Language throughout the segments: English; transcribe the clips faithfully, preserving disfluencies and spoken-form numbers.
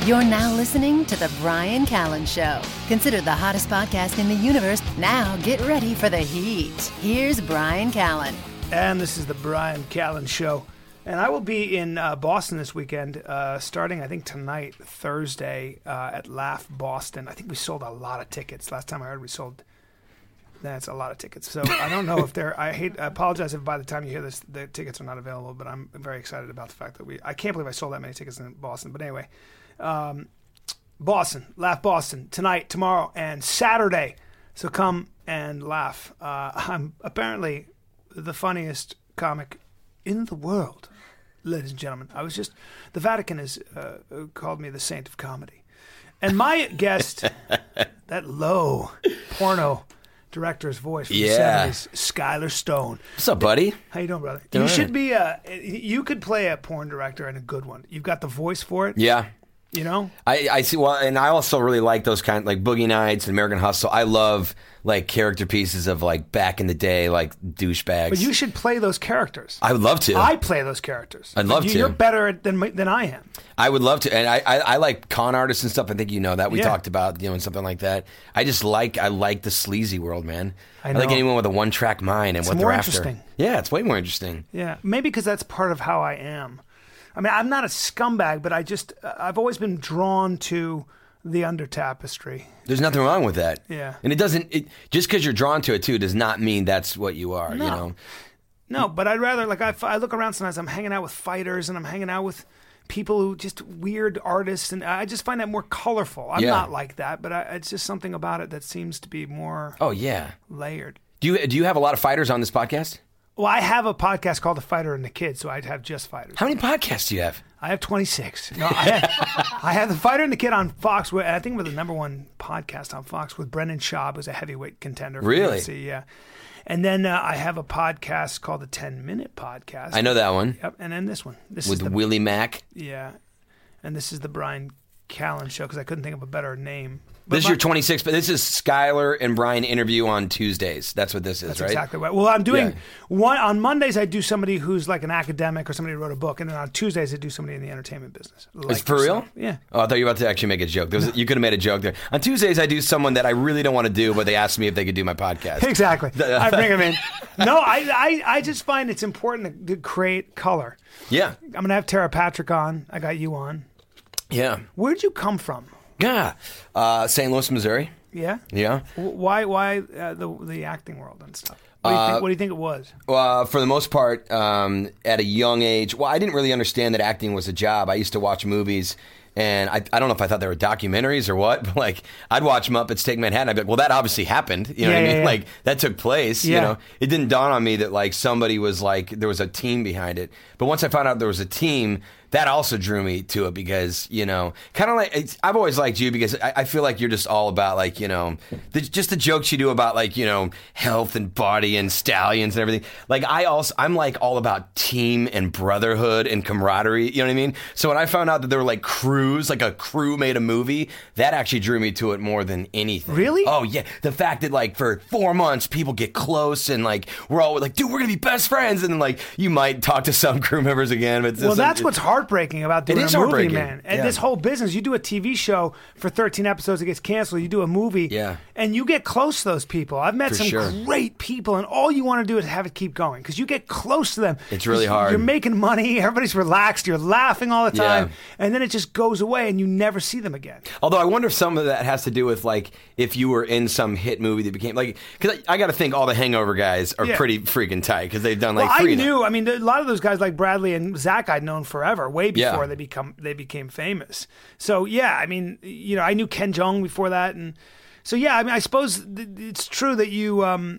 You're now listening to The Bryan Callen Show. Considered the hottest podcast in the universe. Now get ready for the heat. Here's Bryan Callen. And this is The Bryan Callen Show. And I will be in uh, Boston this weekend, uh, starting, I think, tonight, Thursday, uh, at Laugh Boston. I think we sold a lot of tickets. Last time I heard we sold, that's a lot of tickets. So I don't know if they're, I hate, I apologize if by the time you hear this, the tickets are not available, but I'm very excited about the fact that we, I can't believe I sold that many tickets in Boston. But anyway, um, Boston, Laugh Boston, tonight, tomorrow, and Saturday. So come and laugh. Uh, I'm apparently the funniest comic in the world. Ladies and gentlemen, I was just, the Vatican has uh, called me the saint of comedy. And my guest, that low porno director's voice from yeah. the seventies, Skyler Stone. What's up, buddy? How you doing, brother? Doing you right. should be, a, you could play a porn director and a good one. You've got the voice for it. Yeah. You know? I, I see. Well, and I also really like those kind, like Boogie Nights and American Hustle. I love like character pieces of like back in the day, like douchebags. But you should play those characters. I would love to. I play those characters. I'd love you, to. You're better at, than than I am. I would love to, and I, I, I like con artists and stuff. I think you know that we Yeah. talked about, you know, and something like that. I just like I like the sleazy world, man. I I, like know. anyone with a one track mind and It's what more they're after. interesting. Yeah, it's way more interesting. Yeah, maybe because that's part of how I am. I mean, I'm not a scumbag, but I just, I've always been drawn to the under tapestry. There's nothing wrong with that. Yeah. And it doesn't, it, just because you're drawn to it too does not mean that's what you are, No. you know? No, but I'd rather, like, I, I look around sometimes, I'm hanging out with fighters and I'm hanging out with people who just weird artists, and I just find that more colorful. I'm Yeah. not like that, but I, it's just something about it that seems to be more Oh, yeah. layered. Do you, do you have a lot of fighters on this podcast? Well, I have a podcast called The Fighter and the Kid, so I'd have just fighters. How many podcasts do you have? I have twenty-six. No, I have, I have The Fighter and the Kid on Fox. With, I think we're the number one podcast on Fox with Brendan Schaub, who's a heavyweight contender. For Really? U F C, yeah. And then uh, I have a podcast called the ten minute Podcast. I know that one. Yep. And then this one. This With is the, Willie Mack. Yeah. And this is the Bryan Callen Show because I couldn't think of a better name. But This is my- your twenty-sixth, but this is Skyler and Brian interview on Tuesdays. That's what this is, That's right? exactly right. Well, I'm doing Yeah. one on Mondays. I do somebody who's like an academic or somebody who wrote a book, and then on Tuesdays I do somebody in the entertainment business. Is Like it for real? yourself. Yeah. Oh, I thought you were about to actually make a joke. There was, you could have made a joke there. On Tuesdays, I do someone that I really don't want to do, but they asked me if they could do my podcast. Exactly. I bring them in. No, I, I, I just find it's important to, to create color. Yeah. I'm going to have Tara Patrick on. I got you on. Yeah. Where'd you come from? Yeah. Uh, Saint Louis, Missouri. Yeah? Yeah. W- Why Why uh, the the acting world and stuff? What do you, Uh, think, what do you think it was? Uh, for the most part, um, at a young age, well, I didn't really understand that acting was a job. I used to watch movies, and I, I don't know if I thought they were documentaries or what, but like I'd watch Muppets Take Manhattan. I'd be like, well, that obviously happened. You know Yeah, what I yeah, mean? yeah. Like that took place. Yeah. You know, it didn't dawn on me that like somebody was like there was a team behind it. But once I found out there was a team, that also drew me to it because, you know, kind of like, it's, I've always liked you because I, I feel like you're just all about like, you know, the, just the jokes you do about like, you know, health and body and stallions and everything. Like I also, I'm like all about team and brotherhood and camaraderie, you know what I mean? So when I found out that there were like crews, like a crew made a movie, that actually drew me to it more than anything. Really? Oh yeah. The fact that like for four months people get close and like, we're all like, dude, we're going to be best friends. And then like, you might talk to some crew members again. But it's Well, just, that's it- what's heartbreaking about doing It is a movie, heartbreaking. man. And Yeah. this whole business, you do a T V show for thirteen episodes, it gets canceled. You do a movie, Yeah. and you get close to those people. I've met For some sure. great people, and all you want to do is have it keep going because you get close to them. It's really 'Cause hard. You're making money. Everybody's relaxed. You're laughing all the time, Yeah. and then it just goes away, and you never see them again. Although I wonder if some of that has to do with like if you were in some hit movie that became like because I, I got to think all the Hangover guys are Yeah. pretty freaking tight because they've done like Well, I three of them. knew. I mean, a lot of those guys like Bradley and Zach, I'd known forever, way Yeah. before they become they became famous. So yeah, I mean, you know, I knew Ken Jeong before that, and so yeah, I mean, I suppose th- it's true that you. Um,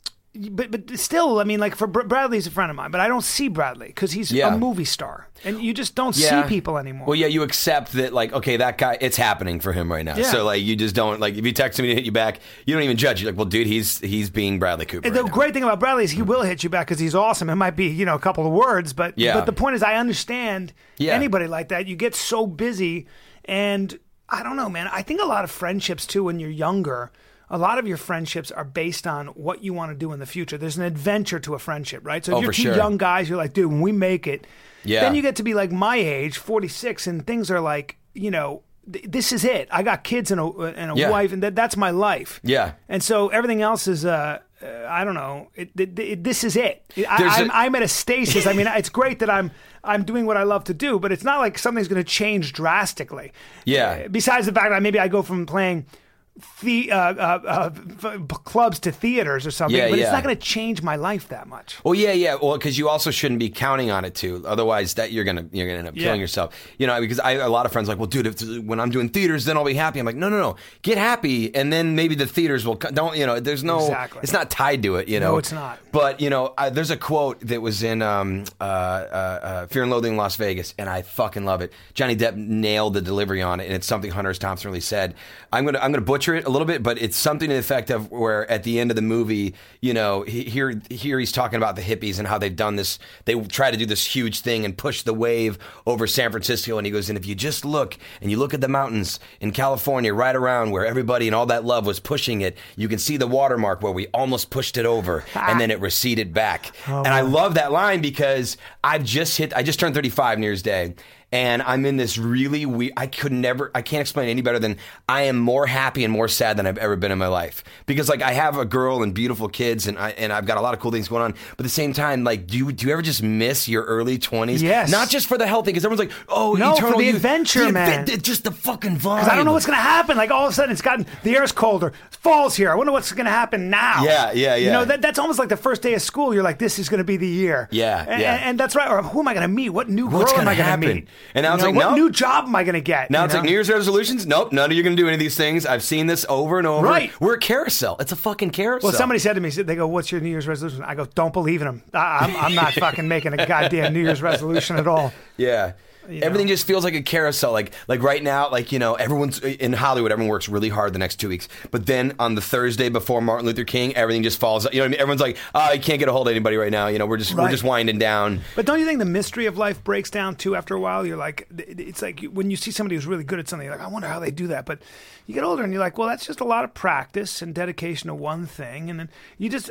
but but still, I mean, like for Br- Bradley's a friend of mine, but I don't see Bradley because he's Yeah. a movie star, and you just don't Yeah. see people anymore. Well, yeah, you accept that, like, okay, that guy, it's happening for him right now. Yeah. So, like, you just don't, like, if you text him to hit you back, you don't even judge. You're like, well, dude, he's he's being Bradley Cooper. And the right now. great thing about Bradley is he will hit you back because he's awesome. It might be, you know, a couple of words, but Yeah. but the point is, I understand Yeah. anybody like that. You get so busy, and I don't know, man. I think a lot of friendships too, when you're younger, a lot of your friendships are based on what you want to do in the future. There's an adventure to a friendship, right? So if Oh, you're for two sure. young guys, you're like, dude, when we make it, Yeah. then you get to be like my age, forty-six, and things are like, you know, th- this is it. I got kids and a and a Yeah. wife, and that that's my life. Yeah. And so everything else is, uh, uh, I don't know. It, it, it, this is it. I, There's I'm, a- I'm at a stasis. I mean, it's great that I'm I'm doing what I love to do, but it's not like something's going to change drastically. Yeah. Uh, besides the fact that maybe I go from playing the uh, uh, uh, f- clubs to theaters or something, Yeah, but it's yeah. not going to change my life that much. Well, yeah, yeah. Well, because you also shouldn't be counting on it too. Otherwise, that you're gonna you're gonna end up Yeah. killing yourself. You know, because I a lot of friends are like, well, dude, if, when I'm doing theaters, then I'll be happy. I'm like, no, no, no. Get happy, and then maybe the theaters will. co- Don't you know? There's no. Exactly. It's not tied to it. You know. No, it's not. But you know, I, there's a quote that was in um, uh, uh, uh, Fear and Loathing in Las Vegas, and I fucking love it. Johnny Depp nailed the delivery on it, and it's something Hunter S. Thompson really said. I'm gonna I'm gonna butcher it a little bit, but it's something to the effect of where at the end of the movie, you know, he, here here he's talking about the hippies and how they've done this. They try to do this huge thing and push the wave over San Francisco, and he goes, and if you just look and you look at the mountains in California, right around where everybody and all that love was pushing it, you can see the watermark where we almost pushed it over, and then it receded back. Oh, and I love that line because I've just hit. I just turned thirty-five New Year's Day. And I'm in this really weird, I could never, I can't explain it any better than I am more happy and more sad than I've ever been in my life. Because like I have a girl and beautiful kids and I, and I've got a lot of cool things going on. But at the same time, like, do you, do you ever just miss your early twenties? Yes. Not just for the healthy, because everyone's like, oh, No, for eternal the youth. adventure, The man. adve- just the fucking vibe. Because I don't know what's going to happen. Like all of a sudden, it's gotten the air's colder. Fall's here. I wonder what's going to happen now. Yeah, yeah, You yeah. know, that, that's almost like the first day of school. You're like, this is going to be the year. Yeah, and, yeah. And that's right. Or who am I going to meet? What new girl What's am gonna I going to happen? meet? And now You it's know, like, what no. new job am I going to get? Now you it's know? like New Year's resolutions. Nope, none of you are going to do any of these things. I've seen this over and over. Right. We're a carousel. It's a fucking carousel. Well, somebody said to me, they go, what's your New Year's resolution? I go, don't believe in them. I, I'm, I'm not fucking making a goddamn New Year's resolution at all. Yeah. You Everything know? just feels like a carousel. Like like right now, like, you know, everyone's in Hollywood, everyone works really hard the next two weeks. But then on the Thursday before Martin Luther King, everything just falls. You know what I mean? Everyone's like, oh, you can't get a hold of anybody right now. You know, we're just we're Right. just winding down. But don't you think the mystery of life breaks down too after a while? You're like, it's like when you see somebody who's really good at something, you're like, I wonder how they do that. But you get older and you're like, well, that's just a lot of practice and dedication to one thing. And then you just,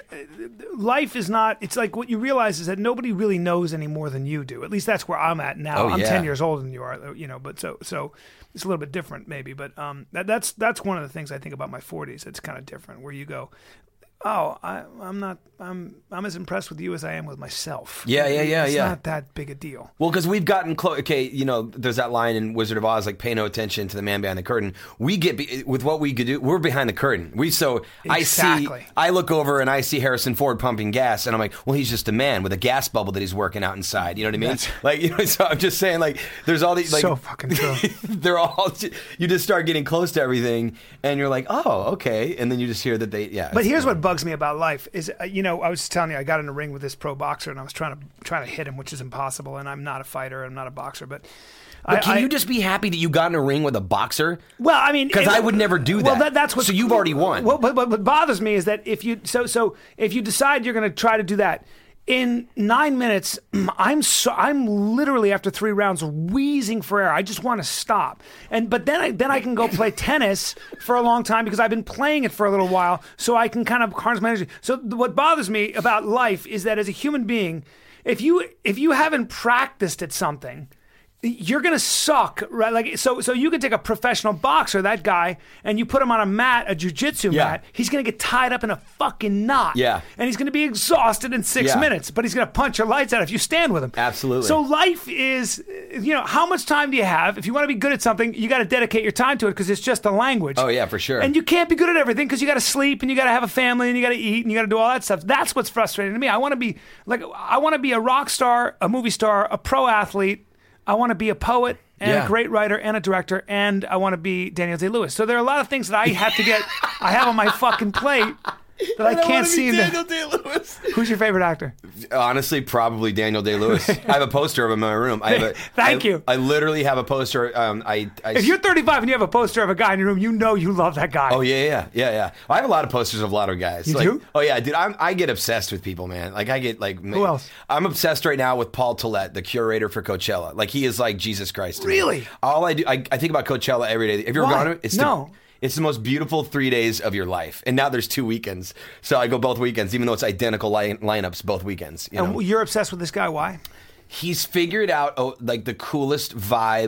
life is not, it's like what you realize is that nobody really knows any more than you do. At least that's where I'm at now. Oh, I'm yeah. ten years older than you are, you know, but so, so it's a little bit different maybe. But um, that, that's, that's one of the things I think about my forties. It's kind of different where you go, oh, I, I'm not. I'm. I'm as impressed with you as I am with myself. Yeah, yeah, yeah, it's yeah. not that big a deal. Well, because we've gotten close. Okay, you know, there's that line in Wizard of Oz, like, pay no attention to the man behind the curtain. We get, be, with what we could do, we're behind the curtain. We, so Exactly. I see, I look over and I see Harrison Ford pumping gas, and I'm like, well, he's just a man with a gas bubble that he's working out inside. You know what I mean? That's- Like, you know, so I'm just saying, like, there's all these, like, So fucking true. they're all, you just start getting close to everything, and you're like, oh, okay. And then you just hear that they, yeah. But here's what bugs me about life is, uh, you know, I was telling you, I got in a ring with this pro boxer, and I was trying to trying to hit him, which is impossible. And I'm not a fighter, I'm not a boxer, but. But I, can I- you just be happy that you got in a ring with a boxer? Well, I mean, Because it- I would never do Well, that. that, that's what. So you've already won. Well, but, but what bothers me is that if you so so if you decide you're going to try to do that in nine minutes, I'm so I'm literally after three rounds wheezing for air. I just want to stop. And but then I then I can go play tennis for a long time because I've been playing it for a little while, so I can kind of harness my energy. So th- what bothers me about life is that as a human being, if you if you haven't practiced at something, you're gonna suck, right? Like so, so you could take a professional boxer, that guy, and you put him on a mat, a jujitsu Yeah. mat. He's gonna get tied up in a fucking knot, Yeah. and he's gonna be exhausted in six Yeah. minutes. But he's gonna punch your lights out if you stand with him. Absolutely. So life is, you know, how much time do you have? If you want to be good at something, you got to dedicate your time to it because it's just a language. Oh, yeah, for sure. And you can't be good at everything because you got to sleep and you got to have a family and you got to eat and you got to do all that stuff. That's what's frustrating to me. I want to be like, I want to be a rock star, a movie star, a pro athlete. I want to be a poet and Yeah. a great writer and a director, and I want to be Daniel Day-Lewis. So there are a lot of things that I have to get, I have on my fucking plate that I, can't seem to. Day-Lewis. Who's your favorite actor? Honestly, probably Daniel Day-Lewis. I have a poster of him in my room. I have a, Thank I- you. I literally have a poster. Um, I, I If you're thirty-five and you have a poster of a guy in your room, you know you love that guy. Oh yeah, yeah, yeah, yeah. I have a lot of posters of a lot of guys. You Like- do? Oh yeah, dude. I'm, I get obsessed with people, man. Like I get like. Who else? I'm obsessed right now with Paul Tollett, the curator for Coachella. Like he is like Jesus Christ. to me. Really? All I do, I, I think about Coachella every day. Have you ever Why? gone to it? It's No. The, it's the most beautiful three days of your life, and now there's two weekends. So I go both weekends, even though it's identical line, lineups both weekends. You know? And you're obsessed with this guy. Why? He's figured out oh, like the coolest vibe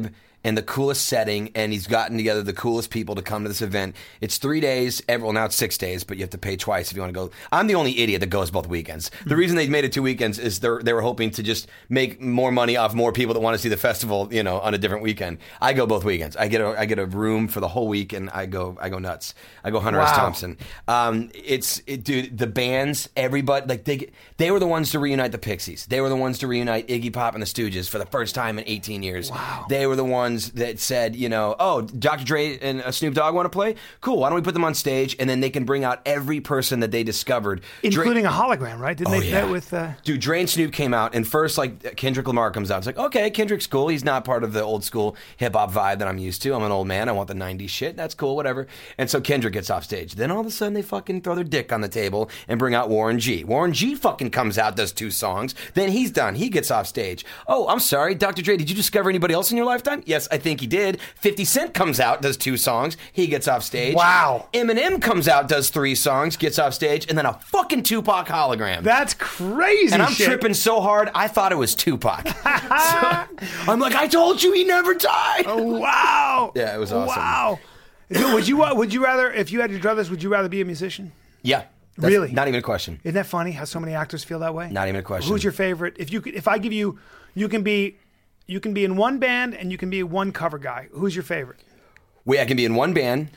and the coolest setting, and he's gotten together the coolest people to come to this event. It's three days. Every, well, now it's six days, but you have to pay twice if you want to go. I'm the only idiot that goes both weekends. Mm-hmm. The reason they made it two weekends is they they were hoping to just make more money off more people that want to see the festival, you know, on a different weekend. I go both weekends. I get a I get a room for the whole week, and I go I go nuts. I go Hunter Wow. S. Thompson. Um, it's it, dude. The bands, everybody, like they they were the ones to reunite the Pixies. They were the ones to reunite Iggy Pop and the Stooges for the first time in eighteen years. Wow. They were the ones that said, you know, oh, Doctor Dre and uh, Snoop Dogg want to play? Cool. Why don't we put them on stage, and then they can bring out every person that they discovered, including Dre- a hologram, right? Didn't Oh, they yeah. that with? Uh... Dude, Dre and Snoop came out, and first, like, Kendrick Lamar comes out. It's like, okay, Kendrick's cool. He's not part of the old school hip hop vibe that I'm used to. I'm an old man. I want the nineties shit. That's cool, whatever. And so Kendrick gets off stage. Then all of a sudden, they fucking throw their dick on the table and bring out Warren G. Warren G fucking comes out, does two songs. Then he's done. He gets off stage. Oh, I'm sorry, Doctor Dre, did you discover anybody else in your lifetime? Yes, I think he did. fifty Cent comes out, does two songs. He gets off stage. Wow. Eminem comes out, does three songs, gets off stage, and then a fucking Tupac hologram. That's crazy. And I'm shit. tripping so hard, I thought it was Tupac. So, I'm like, I told you he never died. Oh, wow. Yeah, it was awesome. Wow. Would you would you rather, if you had your druthers, would you rather be a musician? Yeah. That's Really? Not even a question. Isn't that funny how so many actors feel that way? Not even a question. Who's your favorite? If you could, if I give you, you can be, you can be in one band and you can be one cover guy. Who's your favorite? Wait, I can be in one band.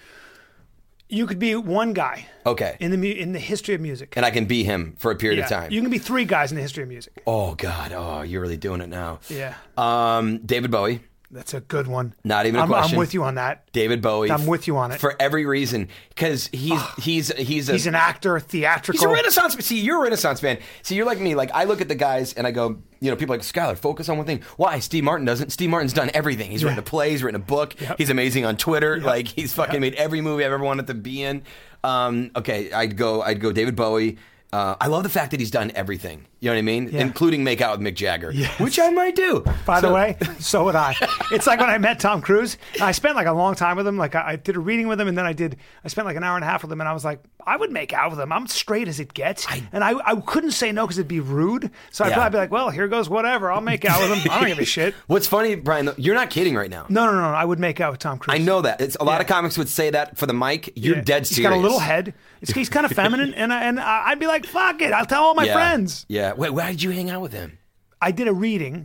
You could be one guy. Okay. In the mu- in the history of music. And I can be him for a period Yeah. of time. You can be three guys in the history of music. Oh, God. Oh, you're really doing it now. Yeah. Um, David Bowie. That's a good one. Not even a I'm, question. I'm with you on that. David Bowie. I'm with you on it. For every reason. Because he's, he's, he's a... He's an actor, theatrical. He's a Renaissance. See, you're a Renaissance man. See, you're like me. Like, I look at the guys and I go, you know, people are like, Skylar, focus on one thing. Why? Steve Martin doesn't. Steve Martin's done everything. He's Yeah. written a play. He's written a book. Yep. He's amazing on Twitter. Yep. Like, he's fucking Yep. made every movie I've ever wanted to be in. Um, okay, I'd go. I'd go David Bowie. Uh, I love the fact that he's done everything. You know what I mean? Yeah. Including make out with Mick Jagger, Yes. which I might do. By So- the way, so would I. It's like when I met Tom Cruise. I spent like a long time with him. Like I, I did a reading with him, and then I did. I spent like an hour and a half with him, and I was like, I would make out with him. I'm straight as it gets, and I, I couldn't say no because it'd be rude. So I'd Yeah. probably be like, well, here goes whatever. I'll make out with him. I don't give a shit. What's funny, Brian? though, You're not kidding right now. No, no, no, no. I would make out with Tom Cruise. I know that. It's a lot Yeah. of comics would say that for the mic. You're Yeah. dead He's serious. got a little head. It's, he's kind of feminine, and I, and I- I'd be like, fuck it. I'll tell all my yeah. friends. Yeah. Wait, why did you hang out with him? I did a reading.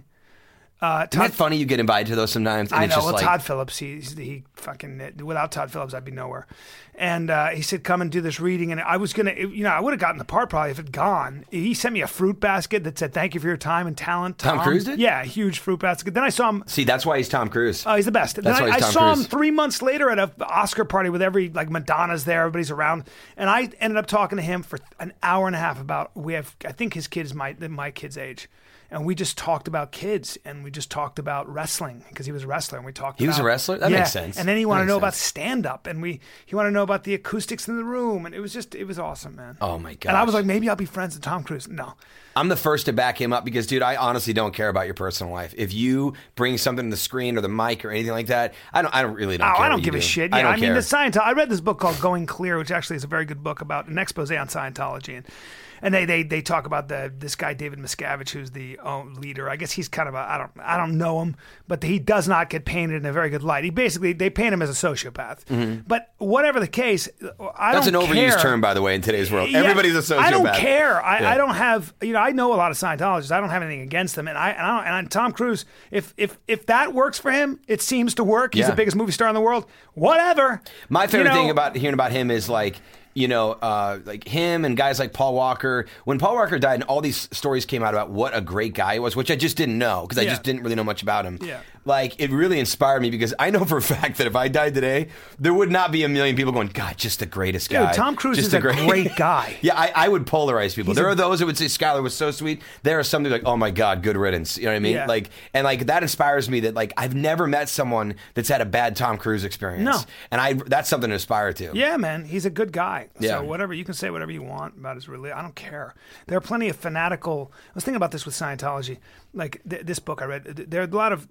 Uh, Isn't Todd, that funny? You get invited to those sometimes. And I it's know. Just Well, like, Todd Phillips, he's he fucking without Todd Phillips, I'd be nowhere. And uh, he said, "Come and do this reading." And I was gonna, you know, I would have gotten the part probably if it gone. He sent me a fruit basket that said, "Thank you for your time and talent." Tom Cruise did? Yeah, a huge fruit basket. Then I saw him. See, that's why he's Tom Cruise. Oh, he's the best. That's then why I, he's I Tom saw Cruise. him three months later at a Oscar party with every like Madonna's there, everybody's around, and I ended up talking to him for an hour and a half about we have. I think his kid is my my kid's age. And we just talked about kids, and we just talked about wrestling because he was a wrestler, and we talked. He about, was a wrestler? That yeah. makes sense. And then he That wanted to makes know about sense. stand up, and we he wanted to know about the acoustics in the room, and it was just it was awesome, man. Oh my god! And I was like, maybe I'll be friends with Tom Cruise. No, I'm the first to back him up because, dude, I honestly don't care about your personal life. If you bring something to the screen or the mic or anything like that, I don't. I don't really don't oh, care. I don't what give you a do. shit. Yeah, I don't I, mean, care. the Scientology. I read this book called Going Clear, which actually is a very good book about an expose on Scientology, and and they they they talk about the this guy David Miscavige, who's the uh, leader. I guess he's kind of a I don't I don't know him, but he does not get painted in a very good light. He basically they paint him as a sociopath. But whatever the case, I That's an don't overused care. term, by the way, in today's world. Yeah, Everybody's a sociopath. I don't care. I, Yeah. I don't have, you know, I know a lot of Scientologists. I don't have anything against them. And I, and, I don't, and Tom Cruise, if if if that works for him, it seems to work. He's Yeah. the biggest movie star in the world. Whatever. My favorite You know, thing about hearing about him is like, you know, uh, like him and guys like Paul Walker. When Paul Walker died, and all these stories came out about what a great guy he was, which I just didn't know because I Yeah. just didn't really know much about him. Yeah. Like, it really inspired me because I know for a fact that if I died today, there would not be a million people going, God, just the greatest Dude, guy. Tom Cruise just is a great guy. Yeah, I, I would polarize people. He's there a- are those who would say Skylar was so sweet. There are some that are like, oh my God, good riddance. You know what I mean? Yeah. Like, and like that inspires me that like I've never met someone that's had a bad Tom Cruise experience. No. And I that's something to aspire to. Yeah, man, he's a good guy. Yeah. So whatever you can say, whatever you want about his religion, I don't care. There are plenty of fanatical. I was thinking about this with Scientology. Like th- this book I read, th- there are a lot of there. I don't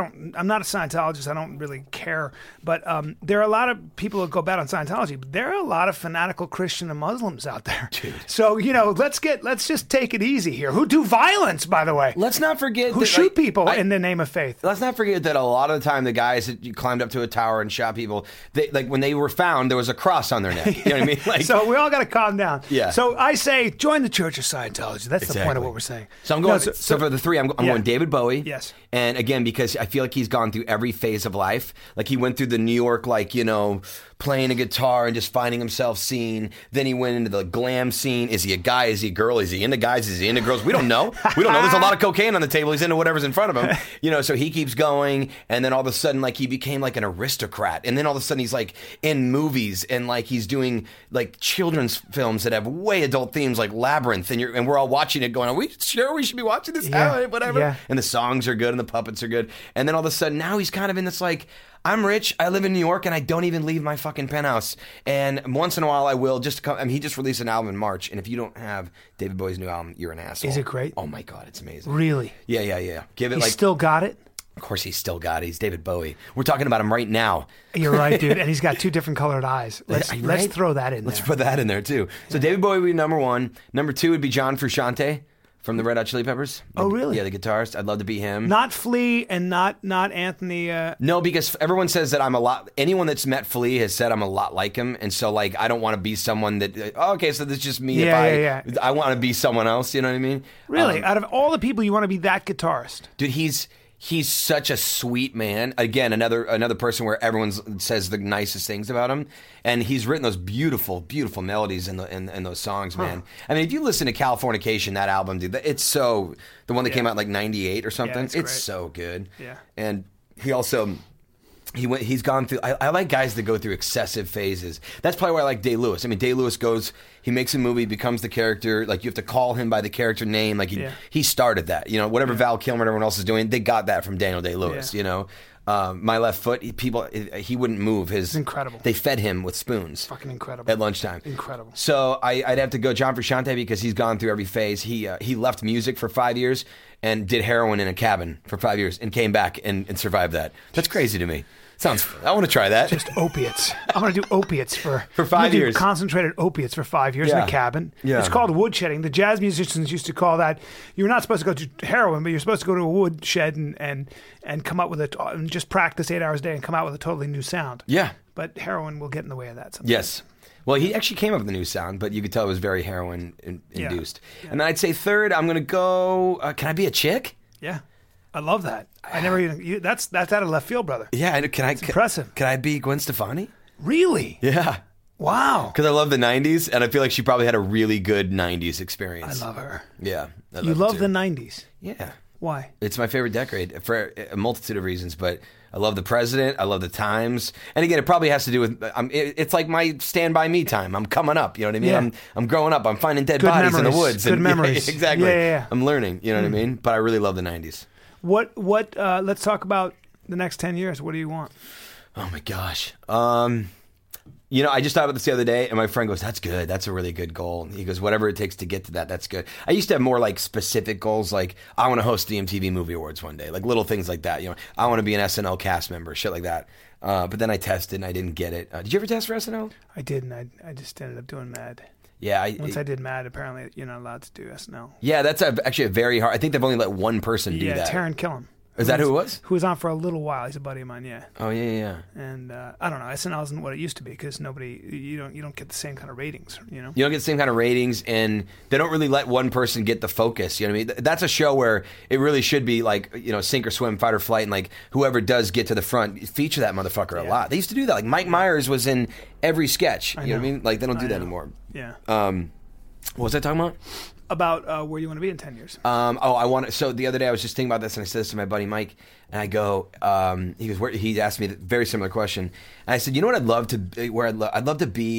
don't. I'm not a Scientologist. I don't really care. But um, there are a lot of people who go bad on Scientology. But there are a lot of fanatical Christian and Muslims out there. Dude. So you know, let's get let's just take it easy here. Who do violence, by the way? Let's not forget Who that, shoot like, people I- in the name of faith? Let's not forget that a lot of the time the guys that you climbed up to a tower and shot people, they, like when they were found, there was a cross on their neck. You know what I mean? Like, So we all got to calm down. Yeah. So I say, join the Church of Scientology. That's the point of what we're saying. So I'm going. No, so, so- so- for the three, I'm, I'm Yeah. going David Bowie. Yes. And again, because I feel like he's gone through every phase of life. Like he went through the New York, like, you know, playing a guitar and just finding himself scene. Then he went into the glam scene. Is he a guy? Is he a girl? Is he into guys? Is he into girls? We don't know. We don't know. There's a lot of cocaine on the table. He's into whatever's in front of him. You know, so he keeps going. And then all of a sudden, like, he became like an aristocrat. And then all of a sudden, he's like in movies and like he's doing like children's films that have way adult themes like Labyrinth. And, you're, and we're all watching it going, are we sure we should be watching this? Yeah. Oh, whatever. Yeah. And the songs are good and the puppets are good. And then all of a sudden, now he's kind of in this like, I'm rich, I live in New York, and I don't even leave my fucking penthouse. And once in a while I will just come. I mean, he just released an album in March, and if you don't have David Bowie's new album, you're an asshole. Is it great? Oh my God, it's amazing. Really? Yeah, yeah, yeah. Give it He's like, still got it? of course he's still got it. He's David Bowie. We're talking about him right now. You're right, dude. And he's got two different colored eyes. Let's, Right? let's throw that in Let's there. put that in there too. So David Bowie would be number one. Number two would be John Frusciante from the Red Hot Chili Peppers. Oh, really? Yeah, the guitarist. I'd love to be him. Not Flea and not not Anthony. Uh, No, because everyone says that I'm a lot. Anyone that's met Flea has said I'm a lot like him, and so like I don't want to be someone that. Oh, okay, so this is just me. if Yeah, I, yeah, yeah. I want to be someone else. You know what I mean? really? Um, Out of all the people, you want to be that guitarist? dude, he's he's such a sweet man. Again, another another person where everyone says the nicest things about him, and he's written those beautiful, beautiful melodies in the in, in those songs, man. I mean, if you listen to Californication, that album, dude, it's so the one that came out in like ninety-eight or something. it's it's great. so good. Yeah. And he also. He went. He's gone through. I, I like guys that go through excessive phases. That's probably why I like Day Lewis. I mean, Day Lewis goes. He makes a movie, becomes the character. Like you have to call him by the character name. Like he Yeah. he started that. You know, whatever Val Kilmer and everyone else is doing, they got that from Daniel Day Lewis. Yeah. You know, um, My Left Foot. He, people, he wouldn't move his. It's incredible. They fed him with spoons. Fucking incredible. At lunchtime. Incredible. So I, I'd have to go John Frusciante because he's gone through every phase. He uh, he left music for five years and did heroin in a cabin for five years and came back and, and survived that. That's crazy to me. Sounds. I want to try that. Just opiates. I want to do opiates for For I'm five gonna do years. Concentrated opiates for five years in Yeah. a cabin. Yeah. It's called woodshedding. The jazz musicians used to call that. You're not supposed to go to heroin, but you're supposed to go to a woodshed and and and come up with it and just practice eight hours a day and come out with a totally new sound. Yeah. But heroin will get in the way of that sometimes. Yes. Well, he actually came up with a new sound, but you could tell it was very heroin in, Yeah. induced. And then I'd say third, I'm going to go. Uh, can I be a chick? Yeah. I love that. I never even. You, that's that's out of left field, brother. Yeah. I- Can I? Can, impressive. Can I be Gwen Stefani? Really? Yeah. Wow. Because I love the nineties, and I feel like she probably had a really good nineties experience. I love her. Yeah. I You it love too. the nineties. Yeah. Why? It's my favorite decade for a multitude of reasons, but I love the president. I love the times, and again, it probably has to do with. I'm, it, it's like my Stand By Me time. I'm coming up. You know what I mean? Yeah. I'm I'm growing up. I'm finding dead Good bodies in the memories. woods. Good and, memories. exactly. Yeah, yeah, yeah. I'm learning. You know what I mean? But I really love the nineties. What? What? Uh, let's talk about the next ten years. What do you want? Oh my gosh. Um, you know, I just thought about this the other day, and my friend goes, "That's good. That's a really good goal." He goes, "Whatever it takes to get to that, that's good." I used to have more like specific goals, like I want to host the M T V Movie Awards one day, like little things like that. You know, I want to be an S N L cast member, shit like that. Uh, but then I tested and I didn't get it. Uh, did you ever test for S N L? I did, and I I just ended up doing Mad. Yeah, I, Once I did Mad, apparently you're not allowed to do S N L. yeah, that's a, actually a very hard. I think they've only let one person do yeah, that. Taron Killam. Is that who it was? Who was on for a little while. He's a buddy of mine. Yeah. Oh yeah, yeah. yeah. And uh, I don't know. S N L isn't what it used to be because nobody you don't you don't get the same kind of ratings. You know. You don't get the same kind of ratings, and they don't really let one person get the focus. You know what I mean? Th- That's a show where it really should be like, you know, sink or swim, fight or flight, and like whoever does get to the front, feature that motherfucker a Yeah. lot. They used to do that. Like Mike Myers was in every sketch. You I know. what I know. mean? Like they don't do I that know. anymore. Yeah. Um, what was I talking about? About uh, where you want to be in ten years. Um, oh, I want to. So the other day I was just thinking about this, and I said this to my buddy Mike, and I go, um, he goes, where, he asked me a very similar question, and I said, you know what I'd love to, be, where I'd, lo- I'd love to be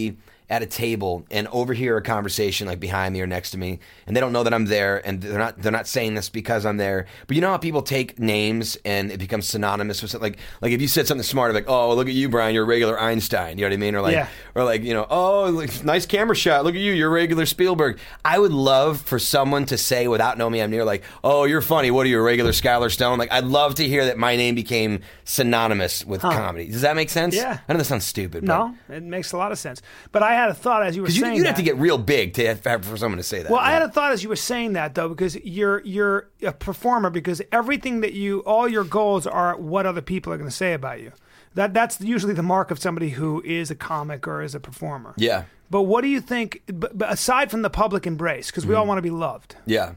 at a table and overhear a conversation like behind me or next to me, and they don't know that I'm there, and they're not they're not saying this because I'm there. But you know how people take names and it becomes synonymous with something, like like if you said something smart, like, oh, look at you, Brian, you're a regular Einstein. You know what I mean? Or like Yeah. or like, you know, oh, like, nice camera shot. Look at you, you're a regular Spielberg. I would love for someone to say without knowing me I'm near, like, oh, you're funny. What are you, a regular Skylar Stone? Like, I'd love to hear that my name became synonymous with comedy. Does that make sense? Yeah. I know that sounds stupid. No, it makes a lot of sense. But I had a thought as you were Because saying you, you'd that. have to get real big to have, have for someone to say that. Well, I Yeah. had a thought as you were saying that, though, because you're you're a performer, because everything that you, all your goals are what other people are going to say about you. That That's usually the mark of somebody who is a comic or is a performer. Yeah. But what do you think, but, but aside from the public embrace, because we Mm-hmm. all want to be loved, Yeah.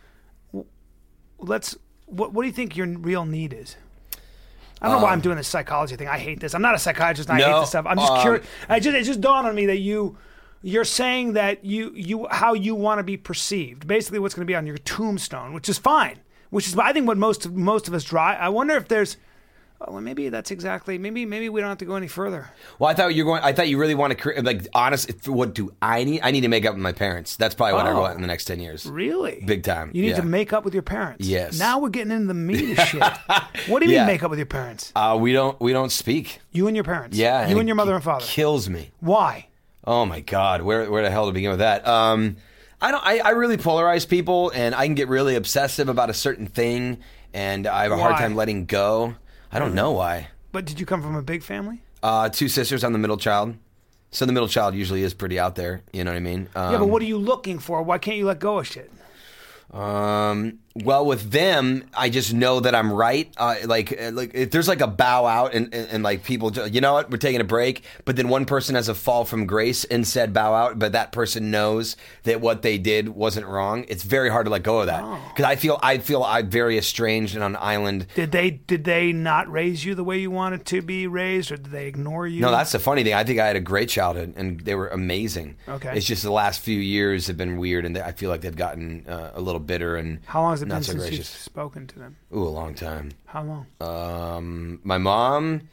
let's, what, what do you think your real need is? I don't know why I'm doing this psychology thing. I hate this. I'm not a psychiatrist. And I Um, No, hate this stuff. I'm just um, curious. I just, it just dawned on me that you, you're saying that you, you, how you want to be perceived. Basically, what's going to be on your tombstone, which is fine. Which is, I think, what most of most of us drive. I wonder if there's, oh, well, maybe that's exactly. Maybe, maybe we don't have to go any further. Well, I thought you were going. I thought you really want to create. Like, honest. if- What do I need? I need to make up with my parents. That's probably what I Oh. want in the next ten years. Really, Big time. You need yeah. to make up with your parents. Yes. Now we're getting into the meat of shit. What do you Yeah. mean make up with your parents? Uh, we don't. We don't speak. You and your parents. Yeah. You it and your mother ki- and father. Kills me. Why? Oh my God. Where where the hell to begin with that? Um, I don't. I, I really polarize people, and I can get really obsessive about a certain thing, and I have a hard Why? time letting go. I don't know why. But did you come from a big family? Uh, two sisters. I'm the middle child, so the middle child usually is pretty out there. You know what I mean? Um, Yeah, but what are you looking for? Why can't you let go of shit? Um. Well, with them, I just know that I'm right. Uh, like, uh, like if there's like a bow out and, and, and like people, ju- you know what, we're taking a break. But then one person has a fall from grace and said bow out, but that person knows that what they did wasn't wrong. It's very hard to let go of that because I feel I feel I'm very estranged and on an island. Did they did they not raise you the way you wanted to be raised, or did they ignore you? No, that's the funny thing. I think I had a great childhood and they were amazing. Okay. It's just the last few years have been weird, and I feel like they've gotten uh, a little bitter and How long has it not been so since you've gracious. spoken to them? Ooh, a long time. How long? Um, my mom,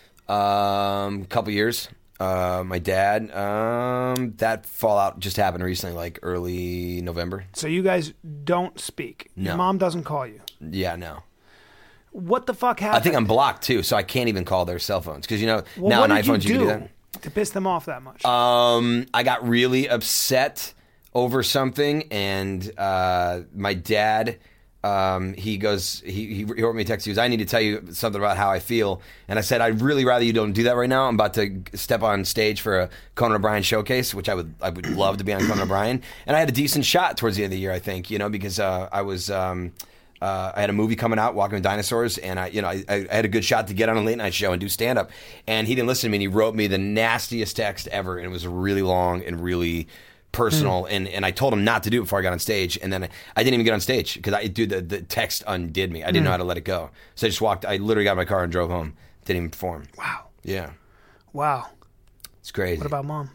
um, a couple years. Uh, my dad, um, that fallout just happened recently, like early November. So you guys don't speak. Your No. mom doesn't call you. Yeah, no. What the fuck happened? I think I'm blocked too, so I can't even call their cell phones because you know Well, now what on did iPhones you you, do can do that. to piss them off that much? Um, I got really upset over something, and uh, my dad, um, he goes, he, he wrote me a text. He goes, I need to tell you something about how I feel. And I said, I'd really rather you don't do that right now. I'm about to step on stage for a Conan O'Brien showcase, which I would, I would love to be on Conan O'Brien. And I had a decent shot towards the end of the year, I think, you know, because uh, I was. Um, Uh, I had a movie coming out, Walking with Dinosaurs, and I, you know, I, I had a good shot to get on a late night show and do stand up. And he didn't listen to me, and he wrote me the nastiest text ever, and it was really long and really personal. Mm. And, and I told him not to do it before I got on stage, and then I, I didn't even get on stage because I, dude, the, the text undid me. I didn't mm. know how to let it go, so I just walked. I literally got in my car and drove home. Didn't even perform. Wow. Yeah. Wow. It's crazy. What about mom?